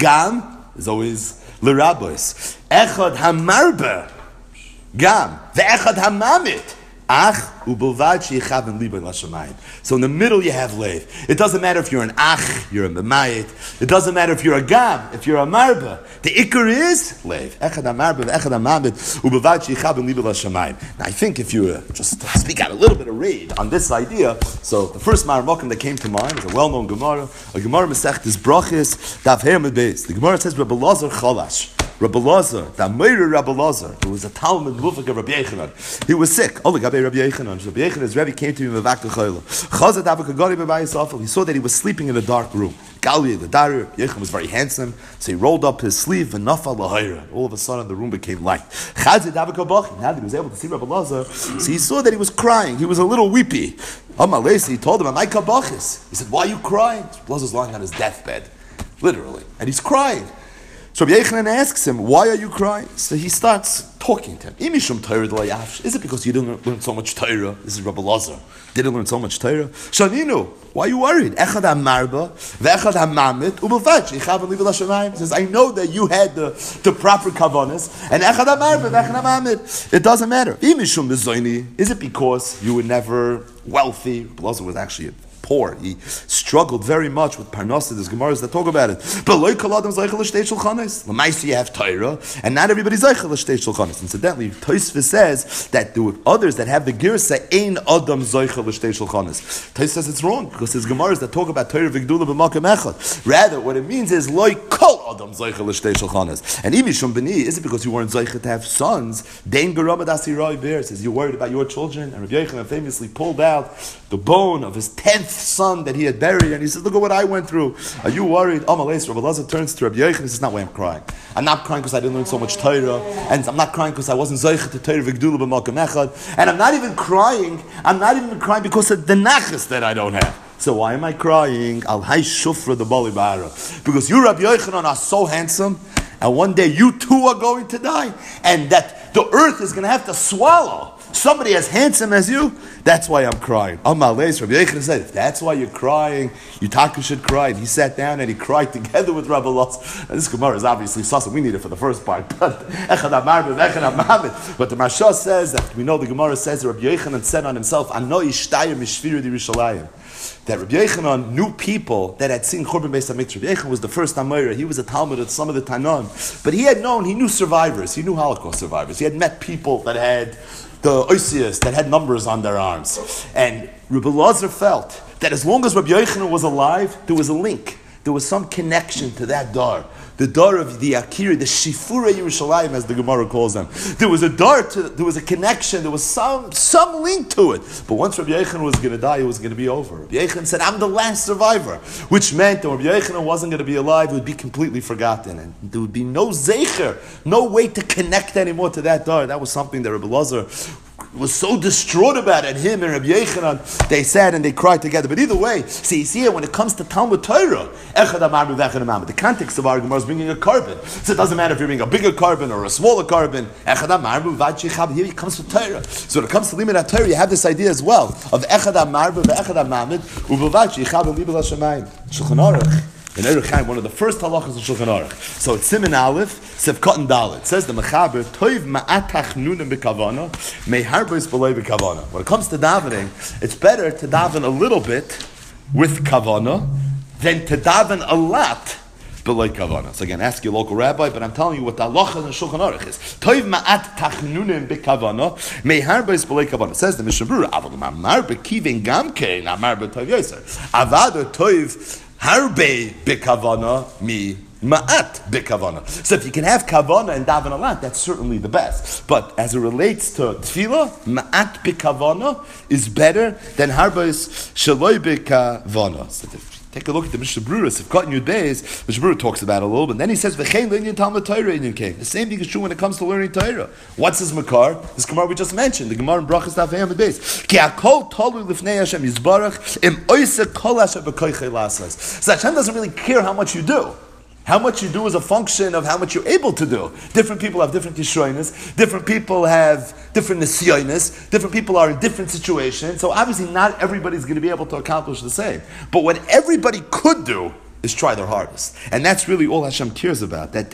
Gam is always l'rabos. Echad hamarba. Gam. Ve'echad hamamit. Ach ubelvad sheyichav liba l'shamayim. So in the middle you have leiv. It doesn't matter if you're an ach, you're a memayit. It doesn't matter if you're a gam, if you're a marba. The ikar is leiv. Echad hamarba, echad hamamit, ubelvad sheyichav liba l'shamayim. Now I think if you uh, just speak out a little bit of raid on this idea, so the first Marmokim that came to mind is a well-known Gemara, a Gemara Masechtes Brachis, Daf Hermid Beis. The Gemara says Rabbi Lazar Chalash. Rabbi Lazar, the Meir Rabbi Lazar, who was a Talmud Mufak of Rabbi Yechanan. He was sick. Oh, Rabbi Yechanan. Rabbi Yechanan's Rebbe came to him with Vakta Chayla. Chazad Avakagari B'Bayis He saw that he was sleeping in a dark room. Gali, the Dari, Yechan was very handsome, so he rolled up his sleeve and Nafal Lahayra. All of a sudden, the room became light. Chazad Avakabach. Now that he was able to see Rabbi Lazar, so he saw that he was crying. He was a little weepy. Amalesi, he told him, "Amai kabachis." He said, "Why are you crying?" Rabbi Lazar's lying on his deathbed. literally, and he's crying. So Rabbi Yochanan asks him, why are you crying? So he starts talking to him. Is it because you didn't learn so much Torah? This is Rabbi Lazar. Didn't learn so much Torah? Shaninu, why are you worried? Echad ha-marba, ve'echad ha-mamit, u'belvaj, yichav and livel ha-shamayim. He says, I know that you had the, the proper kavanas, and echad ha-marba, ve'echad ha-mamit. It doesn't matter. Is it because you were never wealthy? Rabbi Lazar was actually poor. He struggled very much with parnasa. There's Gemaras that talk about it. But loy kol adam zeichel l'shtei shulchanos. L'maisa you have Torah, and not everybody's zeichel l'shtei shulchanos. Incidentally, Tosfos says that there were others that have the girsa ein adam zeichel l'shtei shulchanos. Tosfos says it's wrong because there's Gemaras that talk about Torah v'gdula b'makom echad. Rather, what it means is loy kol adam zeichel l'shtei shulchanos. And imishum b'ni, is it because you weren't zeichel to have sons? Dein geramad asiroi bear says you're worried about your children, and Rabbi Yochanan famously pulled out the bone of his tenth son that he had buried, and he says, look at what I went through. Are you worried? Amalei, Rabbi Lazar turns to Rabbi Yochanan and says, not why I'm crying. I'm not crying because I didn't learn so much Torah, and I'm not crying because I wasn't Zoichet to Torah v'gdula b'makom echad, and I'm not even crying, I'm not even crying because of the nachas that I don't have. So why am I crying? Al hay shufra the bali ba'ara. Because you, Rabbi Yochanan, are so handsome, and one day you too are going to die, and that the earth is going to have to swallow somebody as handsome as you. That's why I'm crying. Amalei, Rabbi Yochanan said, if that's why you're crying, you taka should cry. And he sat down and he cried together with Rabbi Lazar. And this Gemara is obviously sasa. We need it for the first part. But Echad HaMarba, Echad HaMamit. But the Marsha says that we know the Gemara says that Rabbi Yochanan said on himself, Ano ishtayim mishviru di Yerushalayim. That Rabbi Yochanan knew people that had seen Churban Beis HaMikdash. Rabbi Yochanan was the first Amoira. He was a Talmud at some of the Tanan. But he had known, he knew survivors. He knew Holocaust survivors. He had met people that had the Oisias, that had numbers on their arms. And Rabbi Lazar felt that as long as Rabbi Yochanan was alive, there was a link. There was some connection to that dar. The dar of the Akira, the Shifura Yerushalayim, as the Gemara calls them. There was a dar, to, there was a connection, there was some some link to it. But once Rabbi Yochanan was going to die, it was going to be over. Rabbi Yochanan said, I'm the last survivor. Which meant that Rabbi Yochanan wasn't going to be alive, it would be completely forgotten. And there would be no zecher, no way to connect anymore to that dar. That was something that Rabbi Lazar was so distraught about it. Him and Rabbi Yochanan, they sat and they cried together. But either way, see, see here, when it comes to Talmud Torah, the context of our Gemara is bringing a carbon. So it doesn't matter if you're bringing a bigger carbon or a smaller carbon. Here it comes to Torah. So when it comes to Limud Torah, you have this idea as well of Echad HaMarba ve'Echad HaMamid u'Belvad sheyichav and libel HaShamayim. Shulchan Aruch, in Eruch Chaim, one of the first halachas of Shulchan Aruch. So it's Siman Aleph, Sefkat and Dalet. It says the Mechaber, Toiv ma'atach nunim b'kavana, me'harbois b'loi b'kavana. When it comes to davening, it's better to daven a little bit with kavana than to daven a lot b'loi kavana. So again, ask your local rabbi, but I'm telling you what the halachas in Shulchan Aruch is. Toiv ma'atach nunim b'kavana, me'harbois b'loi kavana. It says the Mishnah Berurah, Avad ma'amar b'kivin gamkein, amar b'toiv yoser. Avad toiv harbe b'kavana mi ma'at b'kavana. So if you can have kavana and daven a lot, that's certainly the best. But as it relates to tefillah, ma'at b'kavana is better than harbe shaloi b'kavana. So take a look at the Mishnah Berurah, Sefkat Yud Beis. Mishnah Berurah talks about it a little bit. And then he says, "V'chein le'inyan Talmud Torah inyan came." The same thing is true when it comes to learning Torah. What's his makar? This Gemara we just mentioned, the Gemara in Brachas Daf Yud Beis. Ki hakol tolu lifnei Hashem yizbarach im oisa kol Hashem b'koichei lasas. So Hashem doesn't really care how much you do. How much you do is a function of how much you're able to do. Different people have different yisroinis. Different people have different nisyonis. Different people are in different situations. So obviously not everybody's going to be able to accomplish the same. But what everybody could do is try their hardest. And that's really all Hashem cares about. That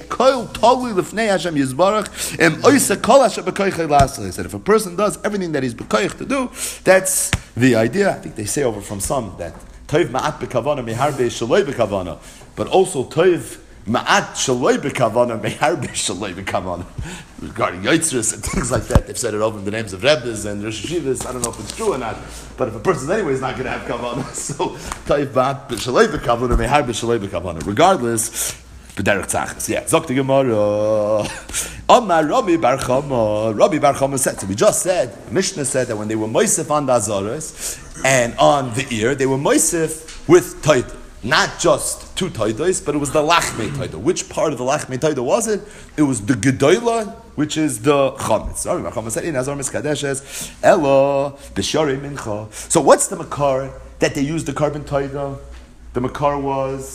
that if a person does everything that he's bekoich to do, that's the idea. I think they say over from some that toiv ma'at b'kavana meharbe shaloi b'kavana. But also toiv ma'at shaloi b'kavana meharbe shaloi b'kavana. Regarding Yotzers and things like that, they've said it over in the names of Rebbes and Rosh Hashivas. I don't know if it's true or not. But if a person's anyway is not going to have kavana, so toiv ma'at shaloi b'kavana meharbe shaloi b'kavana. Regardless, b'derech tzachas. Yeah, Zok the Gemara. Amar Rabbi Bar Chama. Rabbi Bar Chama said. So we just said, Mishnah said that when they were moisef on the azaros and on the ear, they were moisef with taita. Not just two taitas, but it was the lachmei taita. Which part of the lachmei taita was it? It was the gedola, which is the chametz. Rabbi Bar Chama said, in Azar Miskadeshes, Elo b'sharei mincha. So what's the makar that they used the carbon taita? The makar was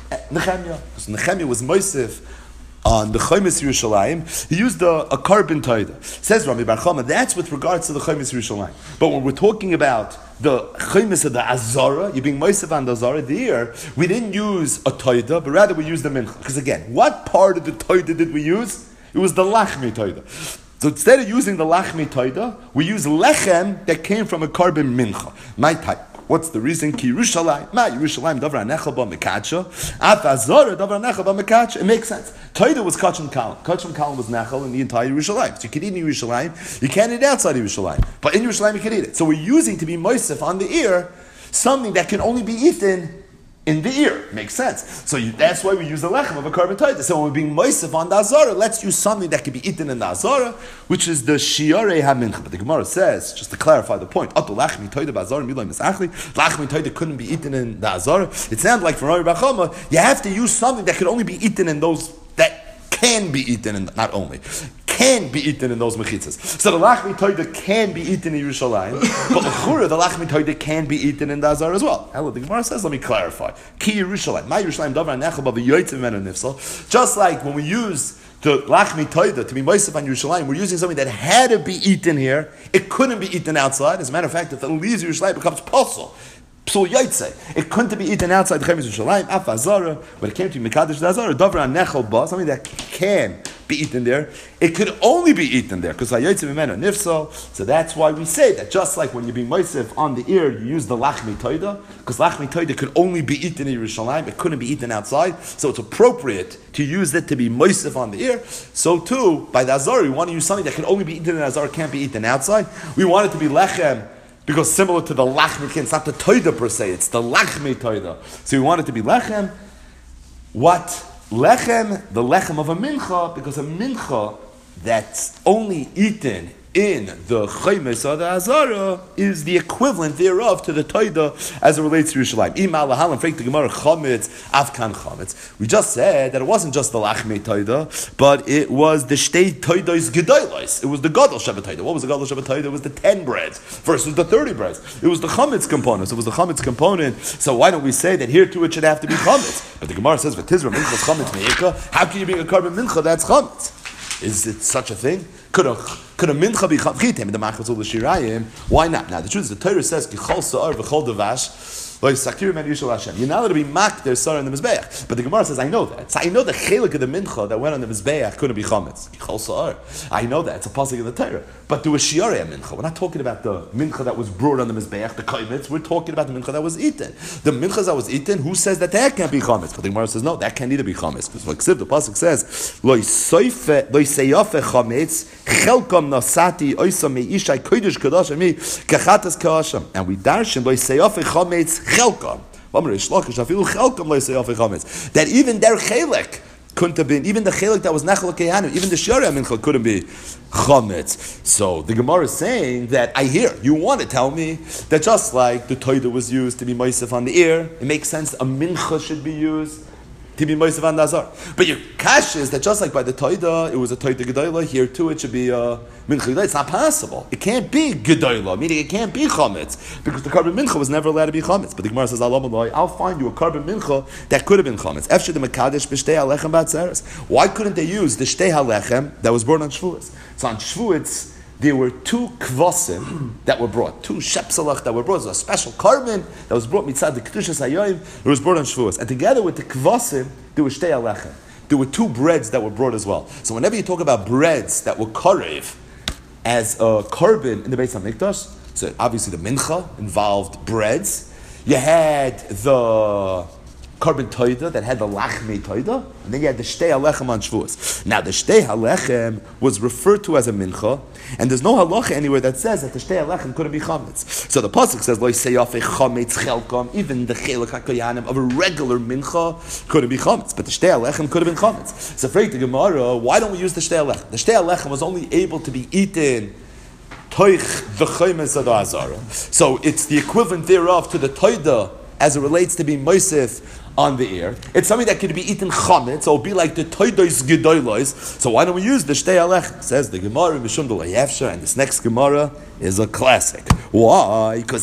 Nehemiah. Because Nehemiah was Mosif on the Chomis Yerushalayim, he used a, a carbon taida. Says Rami Bar Chama, that's with regards to the Chomis Yerushalayim. But when we're talking about the Chomis of the Azara, you being Mosif on the Azara, there, we didn't use a taida, but rather we used the mincha. Because again, what part of the taida did we use? It was the Lachmi taida. So instead of using the Lachmi taida, we use lechem that came from a carbon mincha. My type. What's the reason? Ki Yerushalayim, ma Yerushalayim davra nechel ba mekacha, af azara davra nechel ba mekacha. It makes sense. Taida was kachim kalim. Kachim kalim was nechel in the entire Yerushalayim. So you can eat in Yerushalayim, you can't eat outside of Yerushalayim, but in Yerushalayim you can eat it. So we're using to be moisef on the ear something that can only be eaten in the ear. Makes sense. So you, that's why we use the lechem of a carbon taida. So when we're being moisef on the azara, let's use something that can be eaten in the azara, which is the shiarei hamincha. But the Gemara says, just to clarify the point, Ato lachmi taida b'azara milay misachli. Lachmi taida couldn't be eaten in the azara. It sounds like for Rami Bar Chama, you have to use something that can only be eaten in those that can be eaten in, not only can be eaten in those mechitzas. So the lachmi toida can be eaten in Yerushalayim, but l'chura the lachmi toida can be eaten in the Azar as well. Hello, the Gemara says, let me clarify. Ki Yerushalayim, my Yerushalayim davar nechel ba v'yoytze mimenu nifsal. Just like when we use the lachmi toida to be moisef on Yerushalayim, we're using something that had to be eaten here. It couldn't be eaten outside. As a matter of fact, if it leaves Yerushalayim, it becomes posel. Psul yaitze. It couldn't be eaten outside the Chemes Yerushalayim. Af Azara, when it came to Mekadosh Azara, davar nechel ba, something that can be eaten there. It could only be eaten there because hayotze mimenu nifsal. So that's why we say that just like when you're being moisef on the ear, you use the lachmi toida because lachmi toida could only be eaten in Yerushalayim. It couldn't be eaten outside. So it's appropriate to use it to be moisef on the ear. So too, by the Azar, we want to use something that can only be eaten in Azar, can't be eaten outside. We want it to be lechem. Because similar to the lachmi, it's not the toida per se, it's the lachmi toida. So we want it to be lechem. What? Lechem, the lechem of a mincha, because a mincha that's only eaten in the Chomes or the Azara is the equivalent thereof to the Toida as it relates to Yerushalayim. Ima lahalam freik the Gemara chametz afkan chametz. We just said that it wasn't just the Lachmei Toida, but it was the Shtei Toidos Gedolos. It was the Gadol Shabbat Toida. What was the Gadol Shabbat Toida? It was the ten breads versus the thirty breads. It was the chametz component. So it was the chametz component. So why don't we say that here too it should have to be chametz? But the Gemara says v'tizra minchas chametz meika. How can you be a carbon mincha that's chametz? Is it such a thing? Could a could a mincha be chavchitem in the machzor l'shirayim? Why not? Now the truth is the Torah says kichol sa'ar v'chol devash. You're not allowed to be mak their sar on the mizbeach, but the Gemara says I know that. So I know the chelik of the mincha that went on the mizbeach couldn't be chametz. Kichol sa'ar. I know that it's a pasuk of the Torah. But do a shiarei mincha. We're not talking about the mincha that was brought on the mizbeach, the kaimitz. We're talking about the mincha that was eaten. The mincha that was eaten. Who says that that can't be chametz? But the Gemara says no, that can't either be chametz because like the pasuk says lo yisoife lo yiseyafe chametz chelkom nasati oisa meishai kodesh kadosh mi kachatas kasham, and we darshan lo yiseyafe chametz chelkom. That even their chelek couldn't have been, even the chelek that was nechel kehanu, even the shara mincha couldn't be chametz. So the Gemara is saying that I hear you want to tell me that just like the toida was used to be moisef on the ear, it makes sense a mincha should be used to be moisef on the azar. But your kash is that just like by the toida, it was a toida gedola, here too it should be a mincha. It's not possible. It can't be gedola, meaning it can't be chametz, because the carbon mincha was never allowed to be chametz. But the Gemara says, I'll find you a carbon mincha that could have been chametz. Efshir the mekadesh b'shtei halechem b'atzeres. Why couldn't they use the shtei halechem that was brought on Shavuos? So on Shavuos, there were two kvasim that were brought, two shepsalach that were brought. It was a special carbon that was brought mitzad the kedushas hayoyim. It was brought on Shavuos, and together with the kvasim, there were shtei halechem. There were two breads that were brought as well. So whenever you talk about breads that were karev as a carbon in the Beis Hamikdash, so obviously the mincha involved breads. You had the carbon toida that had the lachmei toida, and then you had the shtei halechem on Shavuos. Now the shtei halechem was referred to as a mincha, and there's no halacha anywhere that says that the shtei halechem couldn't be chametz. So the pasuk says lo yiseyafe chametz chelkom, even the chelek hakoyanim of a regular mincha couldn't be chametz, but the shtei halechem could have been chametz. So for the Gemara, why don't we use the shtei halechem? The shtei halechem was only able to be eaten toich the chaymes of the azara. So it's the equivalent thereof to the toida as it relates to being moisef on the air. It's something that could be eaten chametz, so it'll be like the toidos gedolos. So why don't we use the shtei alechem? Says the Gemara mishum de layefsha, and this next Gemara is a classic. Why? Because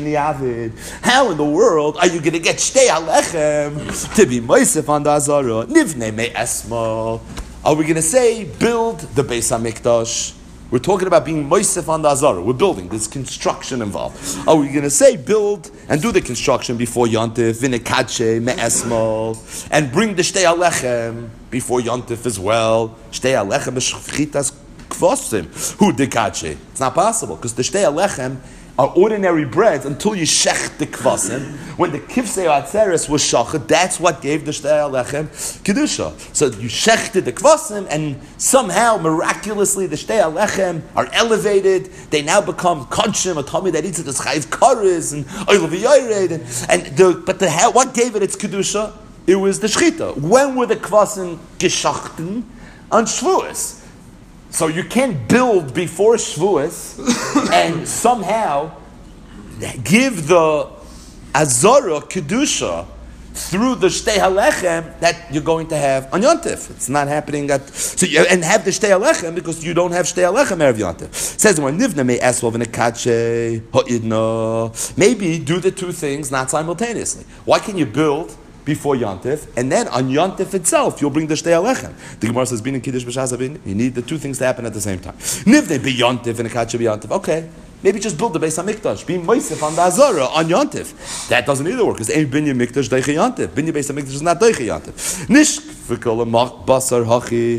how in the world are you going to get shtei alechem to be moisef on the azara? Nivnei me esma. Are we going to say build the Beis Hamikdash? We're talking about being moisef on the azara. We're building. There's construction involved. Are we going to say build and do the construction before Yontif, vinekache me'esmal, and bring the shtei alechem before Yontif as well? Shtei alechem b'shchitas kvosim. Who dekache? It's not possible because the shtei alechem are ordinary breads until you shech the kvasim. When the kivsei atzeres was shachet, that's what gave the shtei alechem kedusha. So you shechted the kvasim, and somehow, miraculously, the shtei alechem are elevated. They now become kodshim, a tummy that eats it as chayiv kares and oil v'yored. And the but the what gave it its kedusha? It was the shchita. When were the kvasim geschachten? On Shavuos. So you can't build before Shavuos and somehow give the Azara Kedusha through the Shtei Halechem that you're going to have on Yontif. It's not happening at... So you, and have the Shtei Halechem because you don't have Shtei Halechem Erev Yontif. It says, when Nivna me Eswal v'nekache ha'idna, maybe do the two things not simultaneously. Why can you build before Yontif, and then on Yontif itself, you'll bring the Shtei Alechem. The Gemara says, "Bin in Kiddush b'Shazavin." You need the two things to happen at the same time. Nivnei be Yontif and a Kacha be Yontif. Okay, maybe just build the Beis Hamikdash. Be Moisef on the Azara on Yontif. That doesn't either work because ain't Binyan Mikdash Deiche Yontif. Binyan Beis Hamikdash is not Deiche Yontif. Nish v'kol mach basar hachi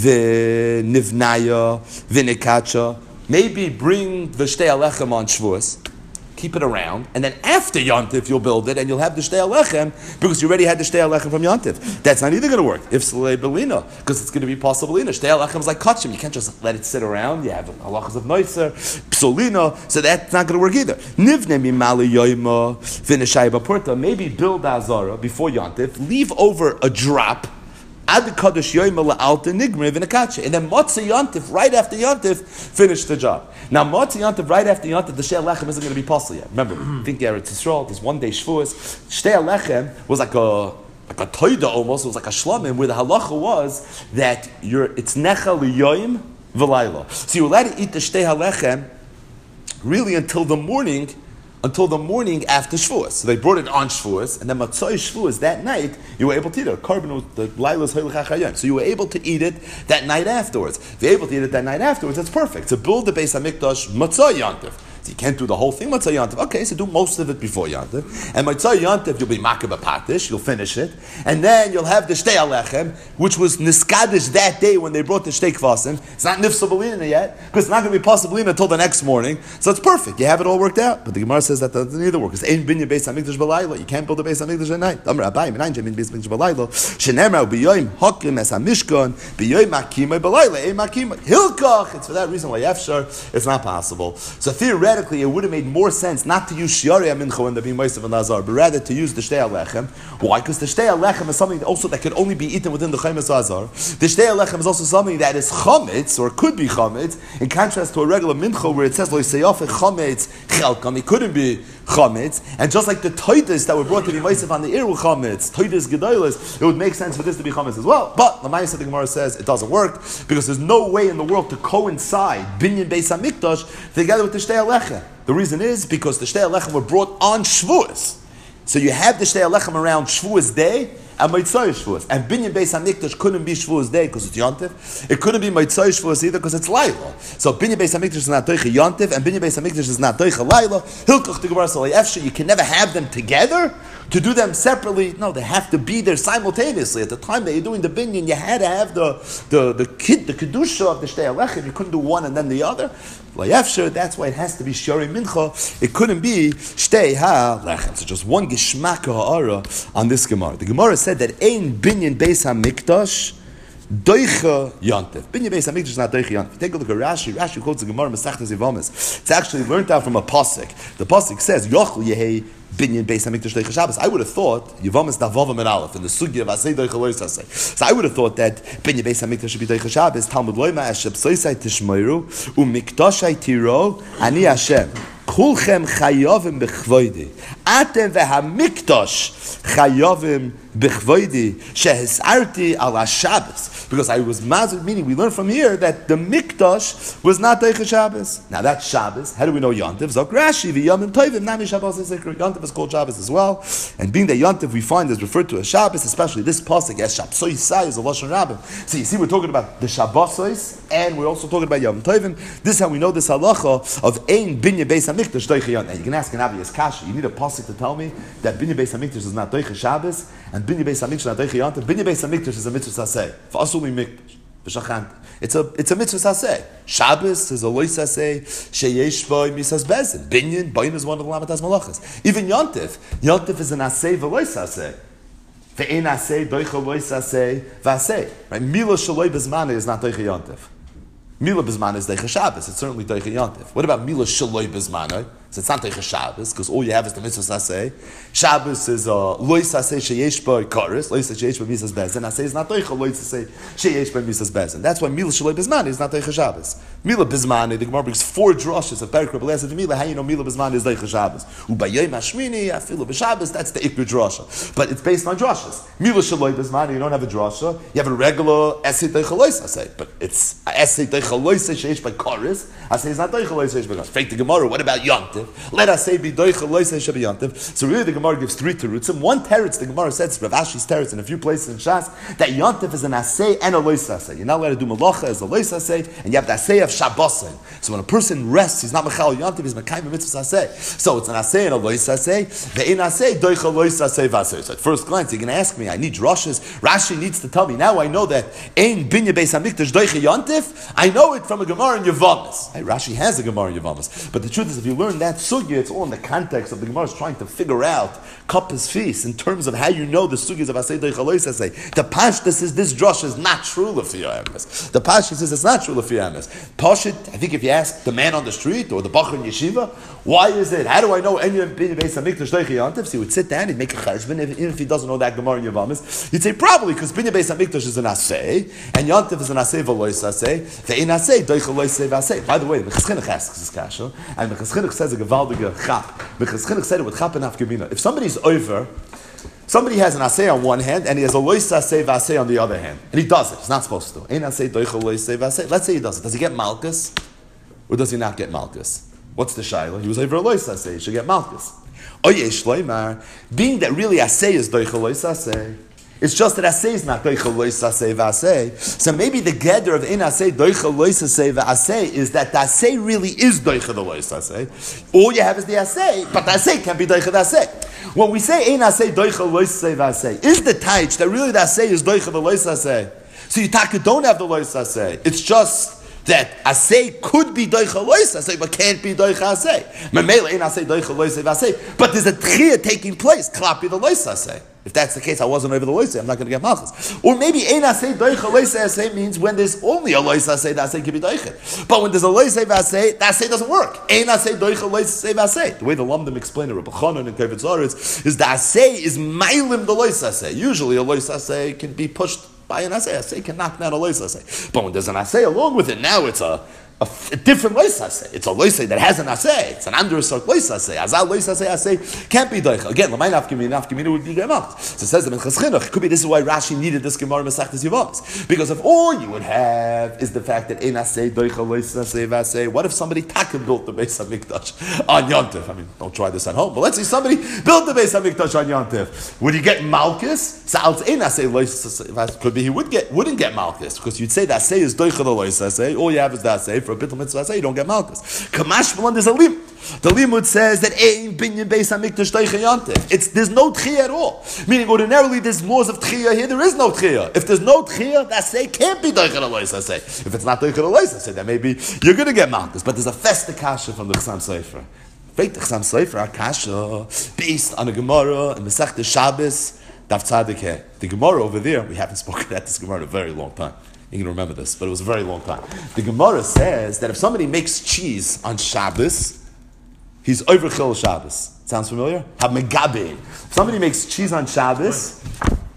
v'nivnaya v'nekacha. Maybe bring the Shtei Alechem on Shavuos. Keep it around, and then after Yontif you'll build it, and you'll have the Shtei Alechem because you already had the Shtei Alechem from Yontif. That's not either going to work. If Salei Belina, because it's going to be possible Belina. Shtei Alechem is like Kachim. You can't just let it sit around. You have halachas of Noiser, Psolina, so that's not going to work either. Nivne mimali yoyma v'neshai b'porta. Maybe build Azara before Yontif. Leave over a drop. Ad kadosh yoyma la'alta nigmre v'nekache, and then Motzei Yontif right after Yontif finish the job. Now Motzei Yontif right after Yontif, the Shtei Alechem isn't going to be possible yet. Remember, think Eretz Yisrael. There's one day Shavuos. Shtei Alechem was like a like a toida almost. It was like a shlamim where the halacha was that you're it's necha liyoyim v'layla. So you're allowed to eat the Shtei Alechem really until the morning. Until the morning after Shavuos. So they brought it on Shavuos, and then Matzoi Shavuos, that night, you were able to eat it. Carbon was the Laila's Hoylech HaChayim. So you were able to eat it that night afterwards. If you're able to eat it that night afterwards, that's perfect. So build the Beis HaMikdash Matzoi Yontif. So you can't do the whole thing Matzoi Yontif. Okay, so do most of it before Yontif. And Matzoi Yontif, you'll be Makabah Patish, you'll finish it. And then you'll have the Shtei Alechem, which was Niskadish that day when they brought the Shtei Kvasim. It's not Nifsa Belina yet, because it's not going to be possible until the next morning. So it's perfect. You have it all worked out. But the Gemara says that doesn't either work. Because ain't Binyan Beis Hamikdash B'Layla. You can't build a Beis Hamikdash at night. Amar Abai, Menayin Shemin Beis Hamikdash B'Layla. Shenemar B'Yoyim Hakim Es HaMishkan B'Yoyim Makimai B'Layla. Ein Makimai Hilkach. It's for that reason why Yefshar it's not possible. So theoretically, it would have made more sense not to use Shiarei HaMincha when they're being Moisef and Lazar, but rather to use the Shtei Alechem. Why? Because the Shtei Alechem is something also that could only be eaten within the Chaimas Azar. The Shtei Alechem is also something that is chametz or could be chametz, in contrast to a regular mincha where it says Lo Yisayafeh chametz chelkam. It couldn't be chametz, and just like the toidas that were brought to be Moisef on the Iru chametz, toidas gedolos, it would make sense for this to be chametz as well. But the Ma'aseh the Gemara says it doesn't work because there's no way in the world to coincide Binyan Beis Hamikdash together with the Shtei Alechem. The reason is because the Shtei Alechem were brought on Shavuos. So you have the Shtei Alechem around Shavuos day and Motzei Shavuos. And Binyan Beis Hamikdash couldn't be Shavuos day because it's Yontif. It couldn't be Motzei Shavuos either because it's Laila. So Binyan Beis Hamikdash is not Doicha Yontif and Binyan Beis Hamikdash is not Doicha Laila. Hilkach the Gemara Salei Efshe. You can never have them together. To do them separately, no, they have to be there simultaneously. At the time that you're doing the binyan, you had to have the the the kid, the kedusha of the Shtei Alechem. You couldn't do one and then the other. Layefsher, that's why it has to be Shiarei Mincha. It couldn't be Shtei HaLechem. So just one Geshmak Ha'ara on this Gemara. The Gemara said that Ein Binyan Beis HaMikdash Doicha Yontif. Binyan Beis Hamikdash is not Doicha Yontif. Take a look at Rashi. Rashi quotes the Gemara Masechtas Yevamis. It's actually learned out from a pasuk. The pasuk says Yochel Yehei Binyan Beis Hamikdash Doicha Shabbos. I would have thought Yevamis Davavim and Aleph in the Sugya of Asay Doicha Lois Asay. So I would have thought that Binyan Beis Hamikdash should be Doicha Shabbos. Talmud Loima Asheb Soisai Tishmeiru Umikdashai Tiro Ani Hashem. Kulchem chayovim bechvoidi. Atem vehamikdosh chayovim bechvoidi shehisarti ala Shabbos. Because I was mazid, meaning we learn from here that the mikdash was not Deicha Shabbos. Now that's Shabbos. How do we know Yontif? Zok Rashi v'yamim tovim nami Shabbos is Yontif is called Shabbos as well. And being that Yontif we find is referred to as Shabbos, especially this pasuk as Shabsoi Yisai is a lashon rabbim. So you see, we're talking about the Shabbosos and we're also talking about Yom Tovim. This is how we know this halacha of Ein Binya Beis Hamikdash Deicha Yontif. And you can ask an obvious kasha. You need a pasuk to tell me that Binya Beis Hamikdash is not Deicha Shabbos and Binya Beis Hamikdash is not Deicha Yontif. Binya Beis Hamikdash is a mitzvah saseh. For us only mikdash. It's a it's a mitzvah saseh. Shabbos is a loy saseh. Sheyesh boy misas bezin. Binyan Binyan is one of the lamatas malachas. Even Yontif, Yontif is an aseh v'loy saseh. Ve'ein aseh doicha loy saseh v'aseh. Right? Mila shaloi bezmane is not doicha Yontif. Mila bezmane is doicha Shabbos. It's certainly doicha Yontif. What about Mila shaloi bezmane? So it's not Teicha Shabbos, because all you have is the mitzvah saseh. Shabbos is uh, loy saseh sheyesh b'y kares, loy saseh sheyesh b'y misas bezin. Aseh is not Teicha loy saseh sheyesh b'y misas bezin. That's why Mila shaloi bezmane is not Teicha Shabbos. Mila bezmane, the Gemara brings four drushes of Perikra b'lesav Mila. How you know Mila bezmane is Teicha Shabbos? Ubayayim hashmini afilu b'Shabbos. That's the ikr drusha, but it's based on drushes. Mila shaloi bezmane, you don't have a drusha. You have a regular esei Teicha loy saseh, but it's esei Teicha loy saseh sheyesh b'y kares. Aseh is not Teicha loy saseh sheyesh b'y kares. Fake the Gemara. What about Yontif? Let us say bidoicha loisei shabiyantiv. So really, the Gemara gives three terutzim. One teretz, the Gemara says, Rav Ashi's teretz in a few places in Shas, that yantiv is an asay and a lois asay. You're not allowed to do malacha as a lois asay, and you have the asay of shabbosin. So when a person rests, he's not mechal yantiv, he's mekayim mitzvah asay. So it's an asay and a lois asay. The in asay doicha lois asay vasay. So at first glance, you're going to ask me, I need drushes. Rashi needs to tell me. Now I know that ein binya beis hamikdash doicha yantiv. I know it from a Gemara in Yevamos. Hey, Rashi has a Gemara in Yevamos, but the truth is, if you learn that sugya, it's all in the context of the Gemara is trying to figure out kappas feast in terms of how you know the sugyas of asay doicha lois asay. The pashtus says this drush is not true l'fiyah emes. The pashtus says it's not true l'fiyah emes. Pashut, I think if you ask the man on the street or the bachur in yeshiva, why is it? How do I know any beis hamikdash doicha yantiv? So he would sit down, he'd make a cheshbon, even if he doesn't know that Gemara in Yevamos, he'd say probably because binya beis hamikdash is an asay and yantiv is an asay v'lois asay. Ve'in asay doicha lois asay. By the way, the Cheschinuch asks this kasha, and the Cheschinuch says a gewaldige chap. Because Cheschinuch said it with chap and afkamina. If somebody's over, somebody has an asay on one hand and he has a lois asay v'asay on the other hand, and he does it. He's not supposed to. Ein asay doicha lois v'asay. Let's say he does it. Does he get malchus, or does he not get malchus? What's the shayla? He was over a lois asay. He should get malchus. Oyesh loymar, being that really asay is doicha lois asay. It's just that asay is not doicha lois asay v'asay. So maybe the gather of in asay doicha lois asay v'asay is that the asay really is doicha the lois asay. All you have is the asay, but the asay can't be doicha the asay. When we say in asay doicha lois asay v'asay, is the taich that really the asay is doicha the lois asay? So you taka don't have the lois asay. It's just that asay could be doicha lois asay, but can't be doicha asay. Memela in asay doicha lois asay v'asay, but there's a tchiyah taking place. Klapi the lois asay. If that's the case, I wasn't over the loisei, I'm not going to get malchus. Or maybe ein asay doicha loisei asay means when there's only a loisei asay, the asay can be doichet. But when there's a loisei asay, the asay doesn't work. Ein asay doicha loisei asay. The way the Lamdim explain it, Rabbi Chanan and Kevitz Aretz, is the asay is mailim the loisei asay. Usually a loisei asay can be pushed by an asay. Asay can knock down a loisei asay. But when there's an asay along with it, now it's a A, a different lois asay. It's a lois that has an asay. It's an undersort lois asay. Azal lois asay asay can't be doicha. Again, l'may nafkamina, nafkamina would be gemacht. So it says them in Cheschinuch. It could be this is why Rashi needed this Gemara Masechtas Yevamos, because if all you would have is the fact that ein asay doicha lois asay v'asay, what if somebody taka built the Beis Hamikdash on Yontif? I mean, don't try this at home, but let's say somebody built the Beis Hamikdash on Yontif. Would he get malchus? So ein asay lois asay. Could be he would get wouldn't get malchus because you'd say that asay is doicha the lois asay. All you have is the asay. For a bittul mitzvah asay, you don't get malchus. Kamash Malon, there's a limit. The limud says that ein binyan beis hamikdash doicha yantiv. It's there's no tchiyah at all. Meaning ordinarily there's laws of tchiyah here. There is no tchiyah. If there's no tchiyah, that say can't be doicha the lois asay. If it's not doicha the lois asay, then maybe you're going to get malchus. But there's a festa kasha from the Chassam Sofer. Wait, the Chassam Sofer kasha based on a Gemara and Masechta Shabbos Daf Tzaddik. The Gemara over there, we haven't spoken about this Gemara in a very long time. You can remember this, but it was a very long time. The Gemara says that if somebody makes cheese on Shabbos, he's overchil Shabbos. Sounds familiar? Have megabe. If somebody makes cheese on Shabbos,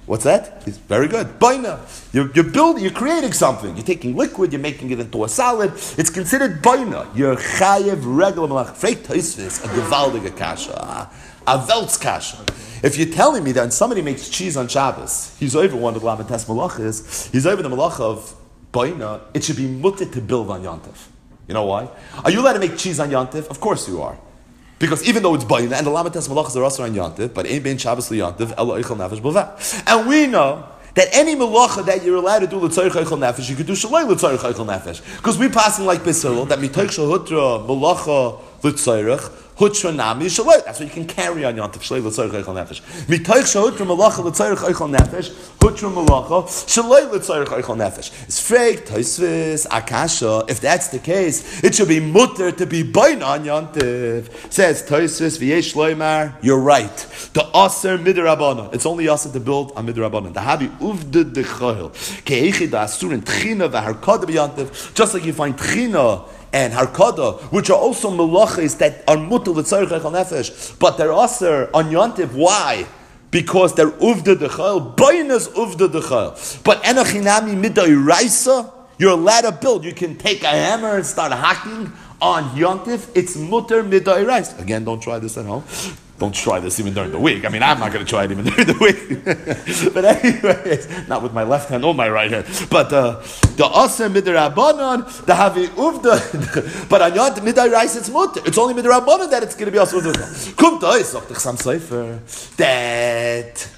What's that? It's very good. Baina. You're, you're building, you're creating something. You're taking liquid, you're making it into a solid. It's considered baina. You're chayev regular malach. Freit Tosfos, a gewaldige kasha. A welts kasha. If you're telling me that when somebody makes cheese on Shabbos, he's over one of the lamites malachas, he's over the malach of baina, it should be mutter to build on Yontif. You know why? Are you allowed to make cheese on Yontif? Of course you are. Because even though it's baina, and the lamites malachas are also on Yontif, but ain't bein Shabbos li Yontif, ela eichel nefesh b'veh. And we know that any malacha that you're allowed to do l'tzarich eichel nefesh, you could do shaloi l'tzarich eichel nefesh. Because we passing like Basil, that mitoich shahutra malacha l'tzarich, hutra nami shaloi. That's what you can carry on Yontif, shaloi l'tzarich eichel nefesh. Mitoich shahutra malacha l'tzarich eichel nefesh, hutra malacha, shaloi l'tzarich eichel nefesh. It's freik, Tosfos, akasha. If that's the case, it should be mutter to be bain on Yontif. Says Tosfos, v'yesh loymar, you're right. The aser midrabanan. It's only aser to build on midrabanan. The habi uvde dechayil. Ke'echid asurin tchina v'harkada b'Yontif. Just like you find tchina and harkada, which are also melachis that are mutter l'tzarich eichel nefesh, but they're aser on Yontif. Why? Because they're uvda dechayil. Bain is uvda dechayil. But enochinami midai raisa, you're allowed to build. You can take a hammer and start hacking on Yontif. It's mutter midai raisa. Again, don't try this at home. Don't try this even during the week. I mean, I'm not going to try it even during the week. But anyways, not with my left hand or my right hand. But uh, the asem midrabanan, the havi uvda. But on Yontif midai raisa, it's mutter. It's only midrabanan that it's going to be also uvda. Kum tois, sagt the Chassam Sofer, that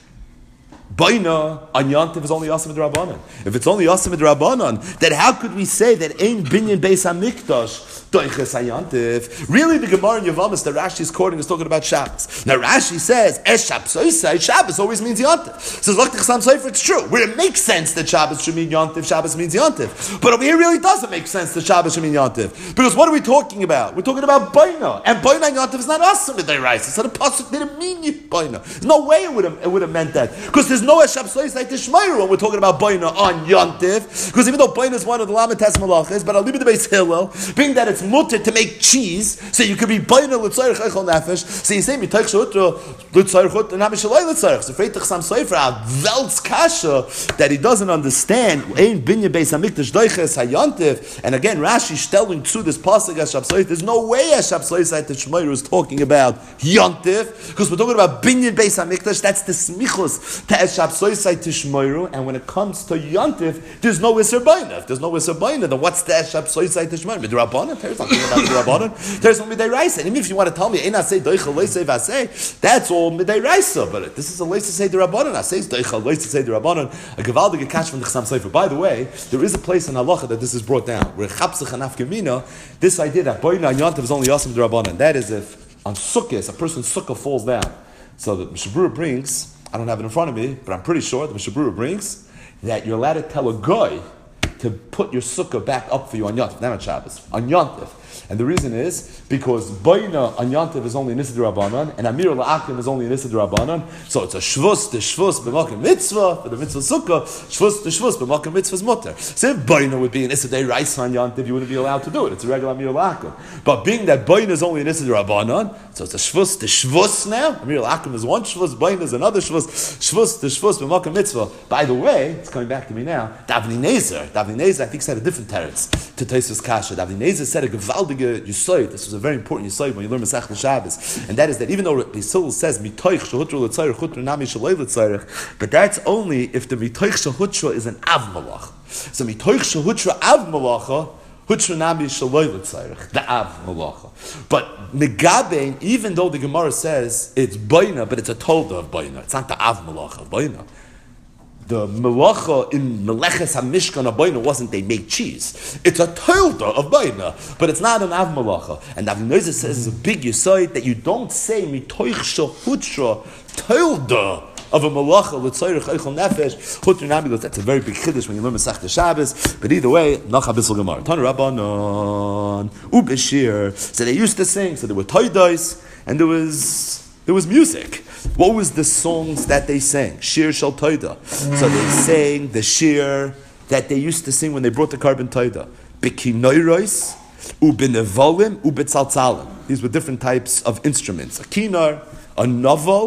baina on Yontif is only Yasem Midrabanan. If it's only Yasem Midrabanan, then how could we say that Ein Binyan Beis HaMikdash Doiches HaYontif? Really, the Gemara in Yavamas that Rashi is quoting is talking about Shabbos. Now Rashi says, Es Shabbos Shabbos always means Yontif. Says, look, the Chassam Sofer, it's true. Where it makes sense that Shabbos should mean Yontif, Shabbos means Yontif. But over here, it really doesn't make sense that Shabbos should mean Yontif. Because what are we talking about? We're talking about baina. And baina and Yontif is not Yasem Midrabanan. It's not a pasuk. They didn't mean baina. There's no way it would have, it would have meant that. Because there's no Shabbos like the Shmeiru when we're talking about baina on Yontif, because even though baina is one of the lamites malachas, but I'll leave it to Beis Hillel, being that it's mutter to make cheese, so you could be baina l'tzarich eichel nefesh. So you say mitoich shehutra l'tzarich chut and habishalei l'tzarich. So Freit Chassam Sofer a welts kasha that he doesn't understand. Ein binyan beis hamikdash doiches hayontif. And again, Rashi is telling to this pasuk as Shabbos. There's no way as Shabbos like the Shmeiru is talking about Yontif, because we're talking about binyan beis hamikdash. That's the smichus to as Shabbos. And when it comes to Yontif, there's no Isser Baina. If there's no Isser Baina, then what's the Shabbos Tishmoiru? Midrabanan? There's nothing about Midrabanan. There's no Midei Raisa. And even if you want to tell me, Eina say Doichel Leisei Vasei, that's all Midei Raisa. But this is a Leisei Say Derabanan. I say Doichel Leisei Say Derabanan. A Gevaldige Kash from the Chassam Sofer. By the way, there is a place in Halacha that this is brought down where Chapsach and Afkamina, this idea that Baina and Yontif is only Yasim Derabanan. That is if on Sukkot, a person's Sukkah falls down. So the Mishabura brings, I don't have it in front of me, but I'm pretty sure the Mishabura brings that you're allowed to tell a guy to put your sukkah back up for you on Yontif, not on Shabbos, on Yontif. And the reason is because Baina on Yontif is only an Issa D'Rabbanan, and Amir La'akim is only an Issa D'Rabbanan. So it's a Shvus, the Shvus, b'makim mitzvah, for the mitzvah sukkah, Shvus, the Shvus, b'makim mitzvah's mutter. So if Baina would be an Issa D'Raisa on Yontif, you wouldn't be allowed to do it. It's a regular Amir La'akim. But being that Baina is only an Issa D'Rabbanan, so it's a Shvus, the Shvus now. Amir La'akim is one Shvus, Baina is another Shvus, Shvus, the Shvus, b'makim mitzvah. By the way, it's coming back to me now, Davni Nezer, Davni Nezer, I think said a different teretz to Tosfos Kasha. Davni Nezer said a gevaldige Yisoid. This was a very important Yisoid when you learn Masechta Shabbos, and that is that even though Basil says mitoich shehutra l'tzarich chutra nami shalei l'tzarich, but that's only if the mitoich shehutra is an av malach. So mitoich shehutra av malacha hutra nami shalei l'tzarich, the av malacha. But megabein, even though the Gemara says it's baina, but it's a tolda of baina. It's not the av malacha of baina. The melacha in meleches hamishkan abayna wasn't they make cheese. It's a tolda of bayna, but it's not an av melacha. And Avnei Nezer says it's a big yisoid that you don't say mitoich shehutra tolda of a melacha l'tzarich eichel nefesh hutra nami. That's a very big chiddush when you learn Masechta Shabbos. But either way, nach habisel gemara. Tanu Rabbanon ubeshir. So they used to sing. So there were toidos and there was there was music. What was the songs that they sang? Shir Shal Toida. So they sang the shir that they used to sing when they brought the carbon Toida. B'kinoiros, u'b'nevolim, u'b'tzaltzalim. These were different types of instruments. A kinar, a novel,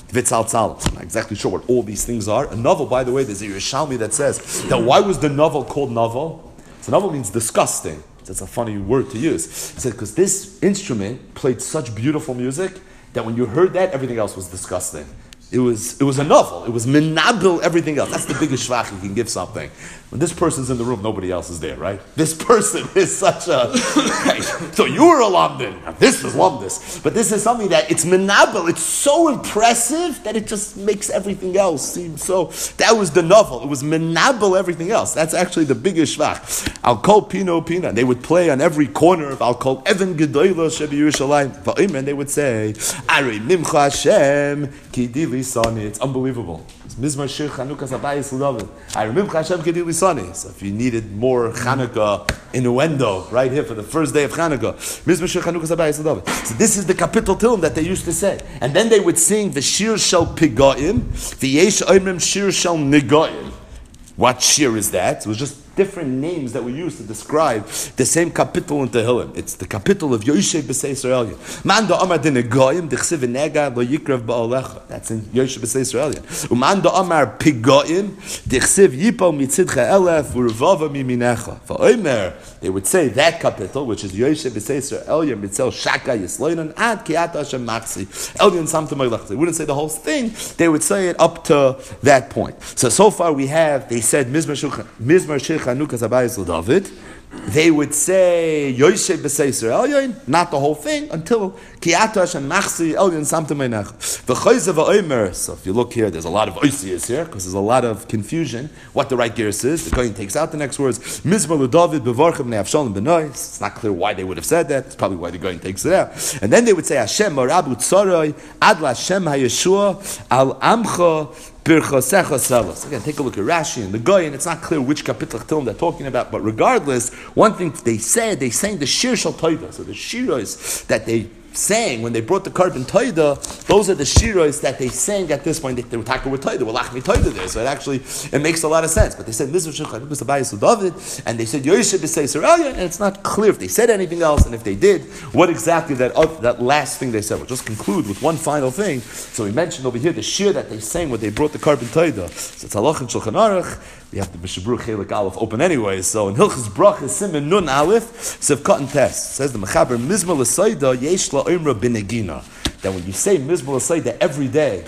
Vitzal I'm not exactly sure what all these things are. A novel, by the way, there's a Yerushalmi that says that why was the novel called novel? So novel means disgusting. That's a funny word to use. He said because this instrument played such beautiful music that when you heard that, everything else was disgusting. It was it was a novel. It was menabil everything else. That's the biggest shvach you can give something. When this person's in the room, nobody else is there, right? This person is such a... Right? So you were a Lamdin. Now this is Lamdis. But this is something that it's menabil. It's so impressive that it just makes everything else seem so... That was the novel. It was menabil everything else. That's actually the biggest shvach. I'll call Pino Pina. They would play on every corner of I'll call Evan Gedoyla Shebi Yerushalayim. And they would say, Ari Mimcha Hashem Kidili Sani. It's unbelievable. It's Mizmar Shir Chanukah Sabayis L'David. Ari Mimcha Hashem Kidili Sani. So if you needed more Chanukah innuendo right here for the first day of Chanukah, Mizmar Shir Chanukah Sabayis L'David. So this is the capital Tilm that they used to say. And then they would sing the Shir Shel Pigaim, V'yesh Oimrim Shir Shel Nigaim. What shir is that? It was just different names that we use to describe the same capital in Tehillim. It's the capital of Yoshe B'Sei Yisrael. Man da Amar din Negoyim d'chsiv v'nega lo yikrav ba'olecha. That's in Yoshe B'Sei Yisrael. Uman da Amar Pigoyim d'chsiv yipol mitzidcha elef u'rvava miminecha. V'omer, they would say that capital, which is Yoshe B'Sei Yisrael, mitzel shaka yisloinan ad kiata Hashem machsi. Elyon samtem oilach. They wouldn't say the whole thing. They would say it up to that point. So, so far we have, they said Mizmar Shir Chanukah Sabayis L'David. They would say Yoshe B'Sei Yisrael, not the whole thing, until Kiata Hashem Machsi Elyon Samtem Einach. V'choyze v'omer. So if you look here, there's a lot of oisias here, because there's a lot of confusion what the right gears is. The Kohen takes out the next words. Mizmar L'David B'varchem Ne'avshalom B'noi. It's not clear why they would have said that. It's probably why the Kohen takes it out. And then they would say Hashem Marabu Tzarai Ad L'Hashem HaYeshua Al Amcha. Again, take a look at Rashi and the Goy, and it's not clear which capital Tilm they're talking about, but regardless, one thing they said, they sang the Shir Shal Toida, so the shiros that they sang when they brought the carbon Toida, those are the shiros that they sang at this point. They, they were talking with Toida, well, Lachmi Toida there, so it actually, it makes a lot of sense. But they said Mizmar Shir Chanukah Sabayis L'David, and they said Yoshe B'Sei Yisrael, and it's not clear if they said anything else, and if they did, what exactly that uh, that last thing they said. We'll just conclude with one final thing. So we mentioned over here the shir that they sang when they brought the carbon Toida. So it's Halach and Shulchan Aruch. We have the Mishabur Chelik Aleph open anyway. So in Hilchas Brachas Siman Nun Aleph, Sivkot and Test says the Mechaber Mizmar L'Sayda Yesh La'Imra B'Negina. That when you say Mizmar L'Sayda every day,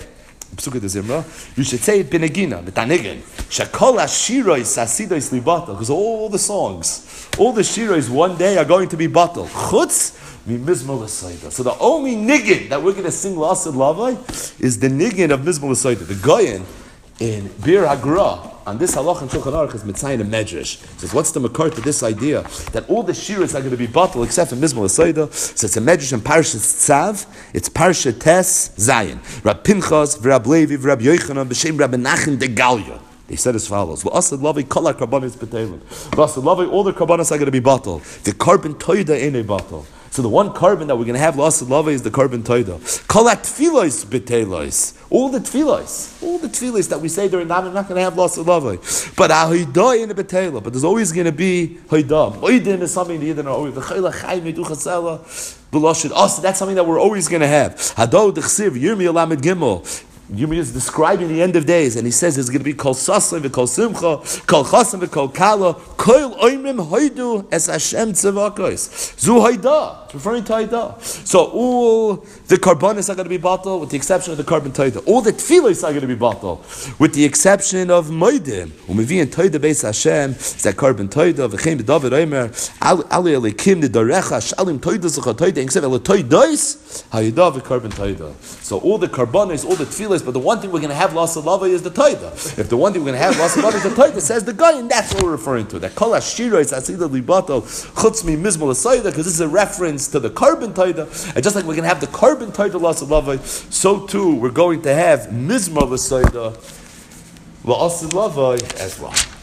you should say it B'Negina, B'Tanigin. Shakol Ashirois Sasidois Libata, because all the songs, all the shirois one day are going to be batal. Chutz Mizmar L'Sayda. So the only nigin that we're going to sing L'Asad Lavai is the nigin of Mizmar L'Sayda. The Goyen in Bir Hagra, on this halach and Shulchan Aruch is Mitzayin and Medrash. Says, what's the makar to this idea that all the shiras are going to be batal except for Mizmor L'Sayda? So it's a Medrash in Parashat Tzav. It's Parashat Tes Zayin. Rab Pinchas, Rab Levi, Rab Yochanan, B'Shem Rab Menachem de Galia. They said as follows: L'asad Lavi kol karbanos b'teilim. L'asad Lavi, all the karbanos are going to be batal. The carbon toida ain't a batal. So the one carbon that we're going to have L'asad Lavi is the carbon toida. Kol atfilos b'teilos. All the tefillos, all the tefillos that we say during that, we're not going to have L'asad Lavi. But a hoidah in a b'teila. But there's always going to be hoidah. Hoidim is something the Yidden are always. V'chayla chayim yidu chasela b'loshid. Also, that's something that we're always going to have. Hado d'chsiv Yirmiyah Lamed Gimel. Yirmiyah is describing the end of days, and he says it's going to be kol saslim v'kol simcha, kol chasam v'kol kala, kol oimrim hoidu es Hashem tzavakos. Zu hoidah. It's referring to hoidah. So all the karbanis are going to be batal, with the exception of the carbon toida. All the tefillos are going to be batal, with the exception of moedim. Umevi and toida beis Hashem is that carbon toida. V'chein b'David Omer ali alikim nidarecha shalim toida zcha toida instead of toidos hoidah v'carbon toida. So all the karbanis, all the tefillos. But the one thing we're going to have L'asad Lavi is the Toida. If the one thing we're going to have L'asad Lavi is the Toida, says the guy, and that's what we're referring to. That Kol Hashira is Asida Libato Chutz Mi Mizmor L'Sayda, because this is a reference to the carbon Toida. And just like we're going to have the carbon Toida L'asad Lavi, so too we're going to have Mizmor L'Sayda L'asad Lavi as well.